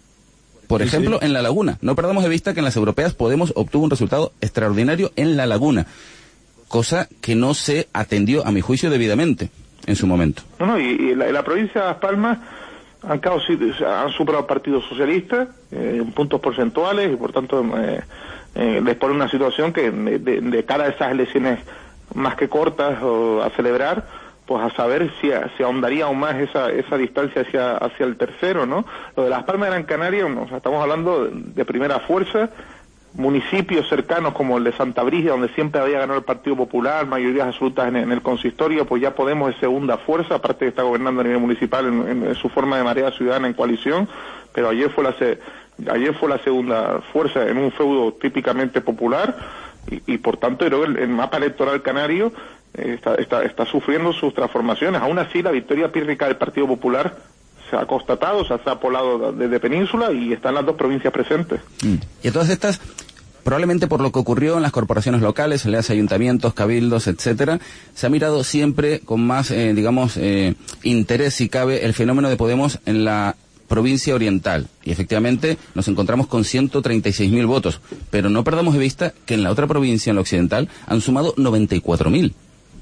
Por ejemplo, sí, sí. en La Laguna. No perdamos de vista que en las europeas Podemos obtuvo un resultado extraordinario en La Laguna. Cosa que no se atendió, a mi juicio, debidamente en su momento. No, no, y, y la, la provincia de Las Palmas han, causa, han superado al Partido Socialista eh, en puntos porcentuales y por tanto eh, eh, les pone una situación que de, de, de cara a esas elecciones más que cortas o a celebrar, pues a saber si, si ahondaría aún más esa esa distancia hacia hacia el tercero, ¿no? Lo de Las Palmas de Gran Canaria, o sea, estamos hablando de, de primera fuerza, municipios cercanos como el de Santa Brígida, donde siempre había ganado el Partido Popular, mayorías absolutas en, en el consistorio, pues ya Podemos es segunda fuerza, aparte de estar gobernando a nivel municipal en, en, en su forma de marea ciudadana en coalición, pero ayer fue la se, ayer fue la segunda fuerza en un feudo típicamente popular, y, y por tanto creo que el, el mapa electoral canario eh, está, está, está sufriendo sus transformaciones. Aún así, la victoria pírrica del Partido Popular se ha constatado, o sea, se ha poblado desde Península y están las dos provincias presentes. Mm. Y a todas estas, probablemente por lo que ocurrió en las corporaciones locales, en los ayuntamientos, cabildos, etcétera, se ha mirado siempre con más, eh, digamos, eh, interés, si cabe, el fenómeno de Podemos en la provincia oriental. Y efectivamente nos encontramos con ciento treinta y seis mil votos. Pero no perdamos de vista que en la otra provincia, en la occidental, han sumado noventa y cuatro mil.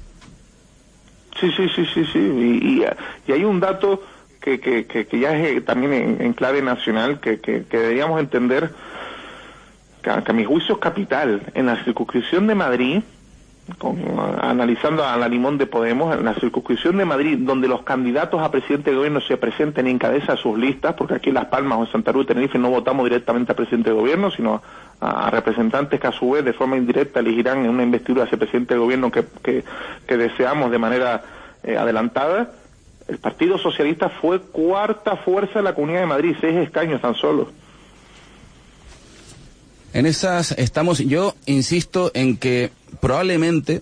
Sí, sí, sí, sí, sí. Y, y, y hay un dato que, que, que, que ya es también en, en clave nacional, que, que, que deberíamos entender, que a, que a mi juicio es capital. En la circunscripción de Madrid, con, analizando a la limón de Podemos, en la circunscripción de Madrid, donde los candidatos a presidente de gobierno se presenten y encabezan sus listas, porque aquí en Las Palmas o en Santa Cruz de Tenerife no votamos directamente a presidente de gobierno, sino a, a representantes que a su vez de forma indirecta elegirán en una investidura a ese presidente de gobierno que, que, que deseamos de manera eh, adelantada. El Partido Socialista fue cuarta fuerza en la Comunidad de Madrid, seis escaños tan solo. En esas estamos, yo insisto en que probablemente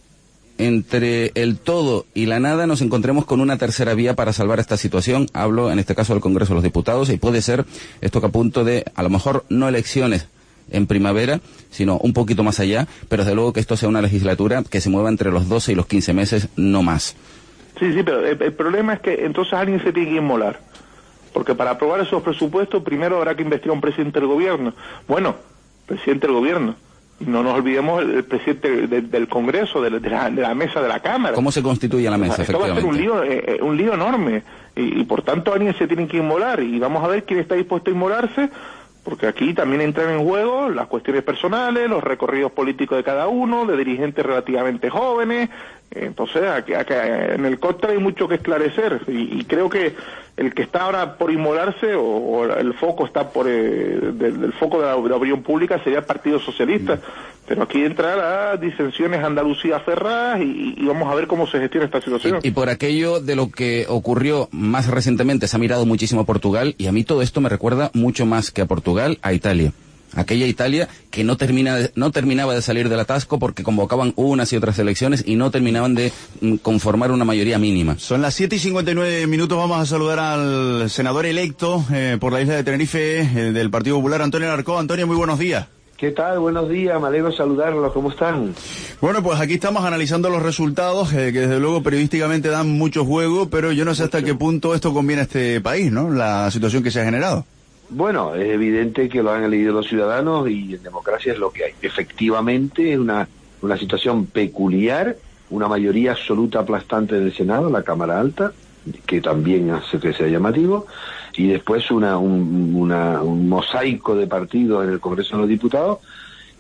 entre el todo y la nada nos encontremos con una tercera vía para salvar esta situación. Hablo en este caso del Congreso de los Diputados, y puede ser esto que apunto de, a lo mejor no elecciones en primavera, sino un poquito más allá, pero desde luego que esto sea una legislatura que se mueva entre los doce y los quince meses, no más. Sí, sí, pero el, el problema es que entonces alguien se tiene que inmolar, porque para aprobar esos presupuestos primero habrá que investigar a un presidente del gobierno. Bueno, presidente del gobierno, y no nos olvidemos el, el presidente de, del Congreso, de, de, la, de la mesa de la Cámara. ¿Cómo se constituye la mesa? O sea, esto va a ser un lío, eh, un lío enorme, y, y por tanto alguien se tiene que inmolar, y vamos a ver quién está dispuesto a inmolarse, porque aquí también entran en juego las cuestiones personales, los recorridos políticos de cada uno, de dirigentes relativamente jóvenes. Entonces, aquí, aquí, en el contra hay mucho que esclarecer, y, y creo que el que está ahora por inmolarse, o, o el foco está por eh, del, del foco de la, de la opinión pública, sería el Partido Socialista. Pero aquí entran las disensiones Andalucía Ferraz, y, y vamos a ver cómo se gestiona esta situación. Y, y por aquello de lo que ocurrió más recientemente, se ha mirado muchísimo a Portugal, y a mí todo esto me recuerda mucho más que a Portugal, a Italia. Aquella Italia que no termina de, no terminaba de salir del atasco porque convocaban unas y otras elecciones y no terminaban de mm, conformar una mayoría mínima. Son las siete y cincuenta y nueve minutos, vamos a saludar al senador electo eh, por la isla de Tenerife eh, del Partido Popular, Antonio Alarcón. Antonio, muy buenos días. ¿Qué tal? Buenos días, me alegro de saludarlos, ¿cómo están? Bueno, pues aquí estamos analizando los resultados, eh, que desde luego periodísticamente dan mucho juego, pero yo no sé hasta qué punto esto conviene a este país, ¿no? La situación que se ha generado. Bueno, es evidente que lo han elegido los ciudadanos y en democracia es lo que hay. Efectivamente, es una, una situación peculiar, una mayoría absoluta aplastante del Senado, la Cámara Alta, que también hace que sea llamativo, y después una, un, una, un mosaico de partidos en el Congreso de los Diputados,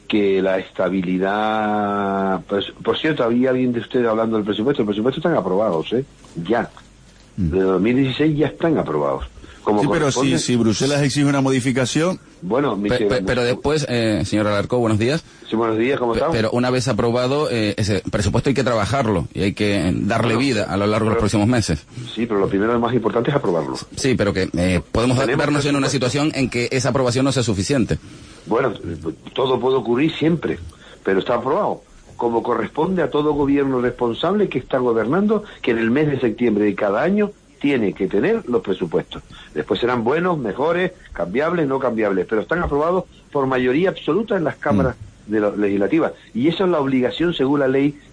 que la estabilidad... Pues, por cierto, había alguien de ustedes hablando del presupuesto. El presupuesto están aprobados, ¿eh? Ya. De dos mil dieciséis ya están aprobados. Como sí, pero si, si Bruselas exige una modificación... Bueno, pe, pe, pero después, eh, señor Alarcó, buenos días. Sí, buenos días, ¿cómo estamos? Pero una vez aprobado, eh, ese presupuesto hay que trabajarlo y hay que darle bueno, vida a lo largo pero, de los próximos meses. Sí, pero lo primero y más importante es aprobarlo. Sí, pero que eh, podemos vernos en una situación en que esa aprobación no sea suficiente. Bueno, todo puede ocurrir siempre, pero está aprobado. Como corresponde a todo gobierno responsable que está gobernando, que en el mes de septiembre de cada año tiene que tener los presupuestos. Después serán buenos, mejores, cambiables, no cambiables, pero están aprobados por mayoría absoluta en las cámaras mm. de la legislativas. Y esa es la obligación, según la ley,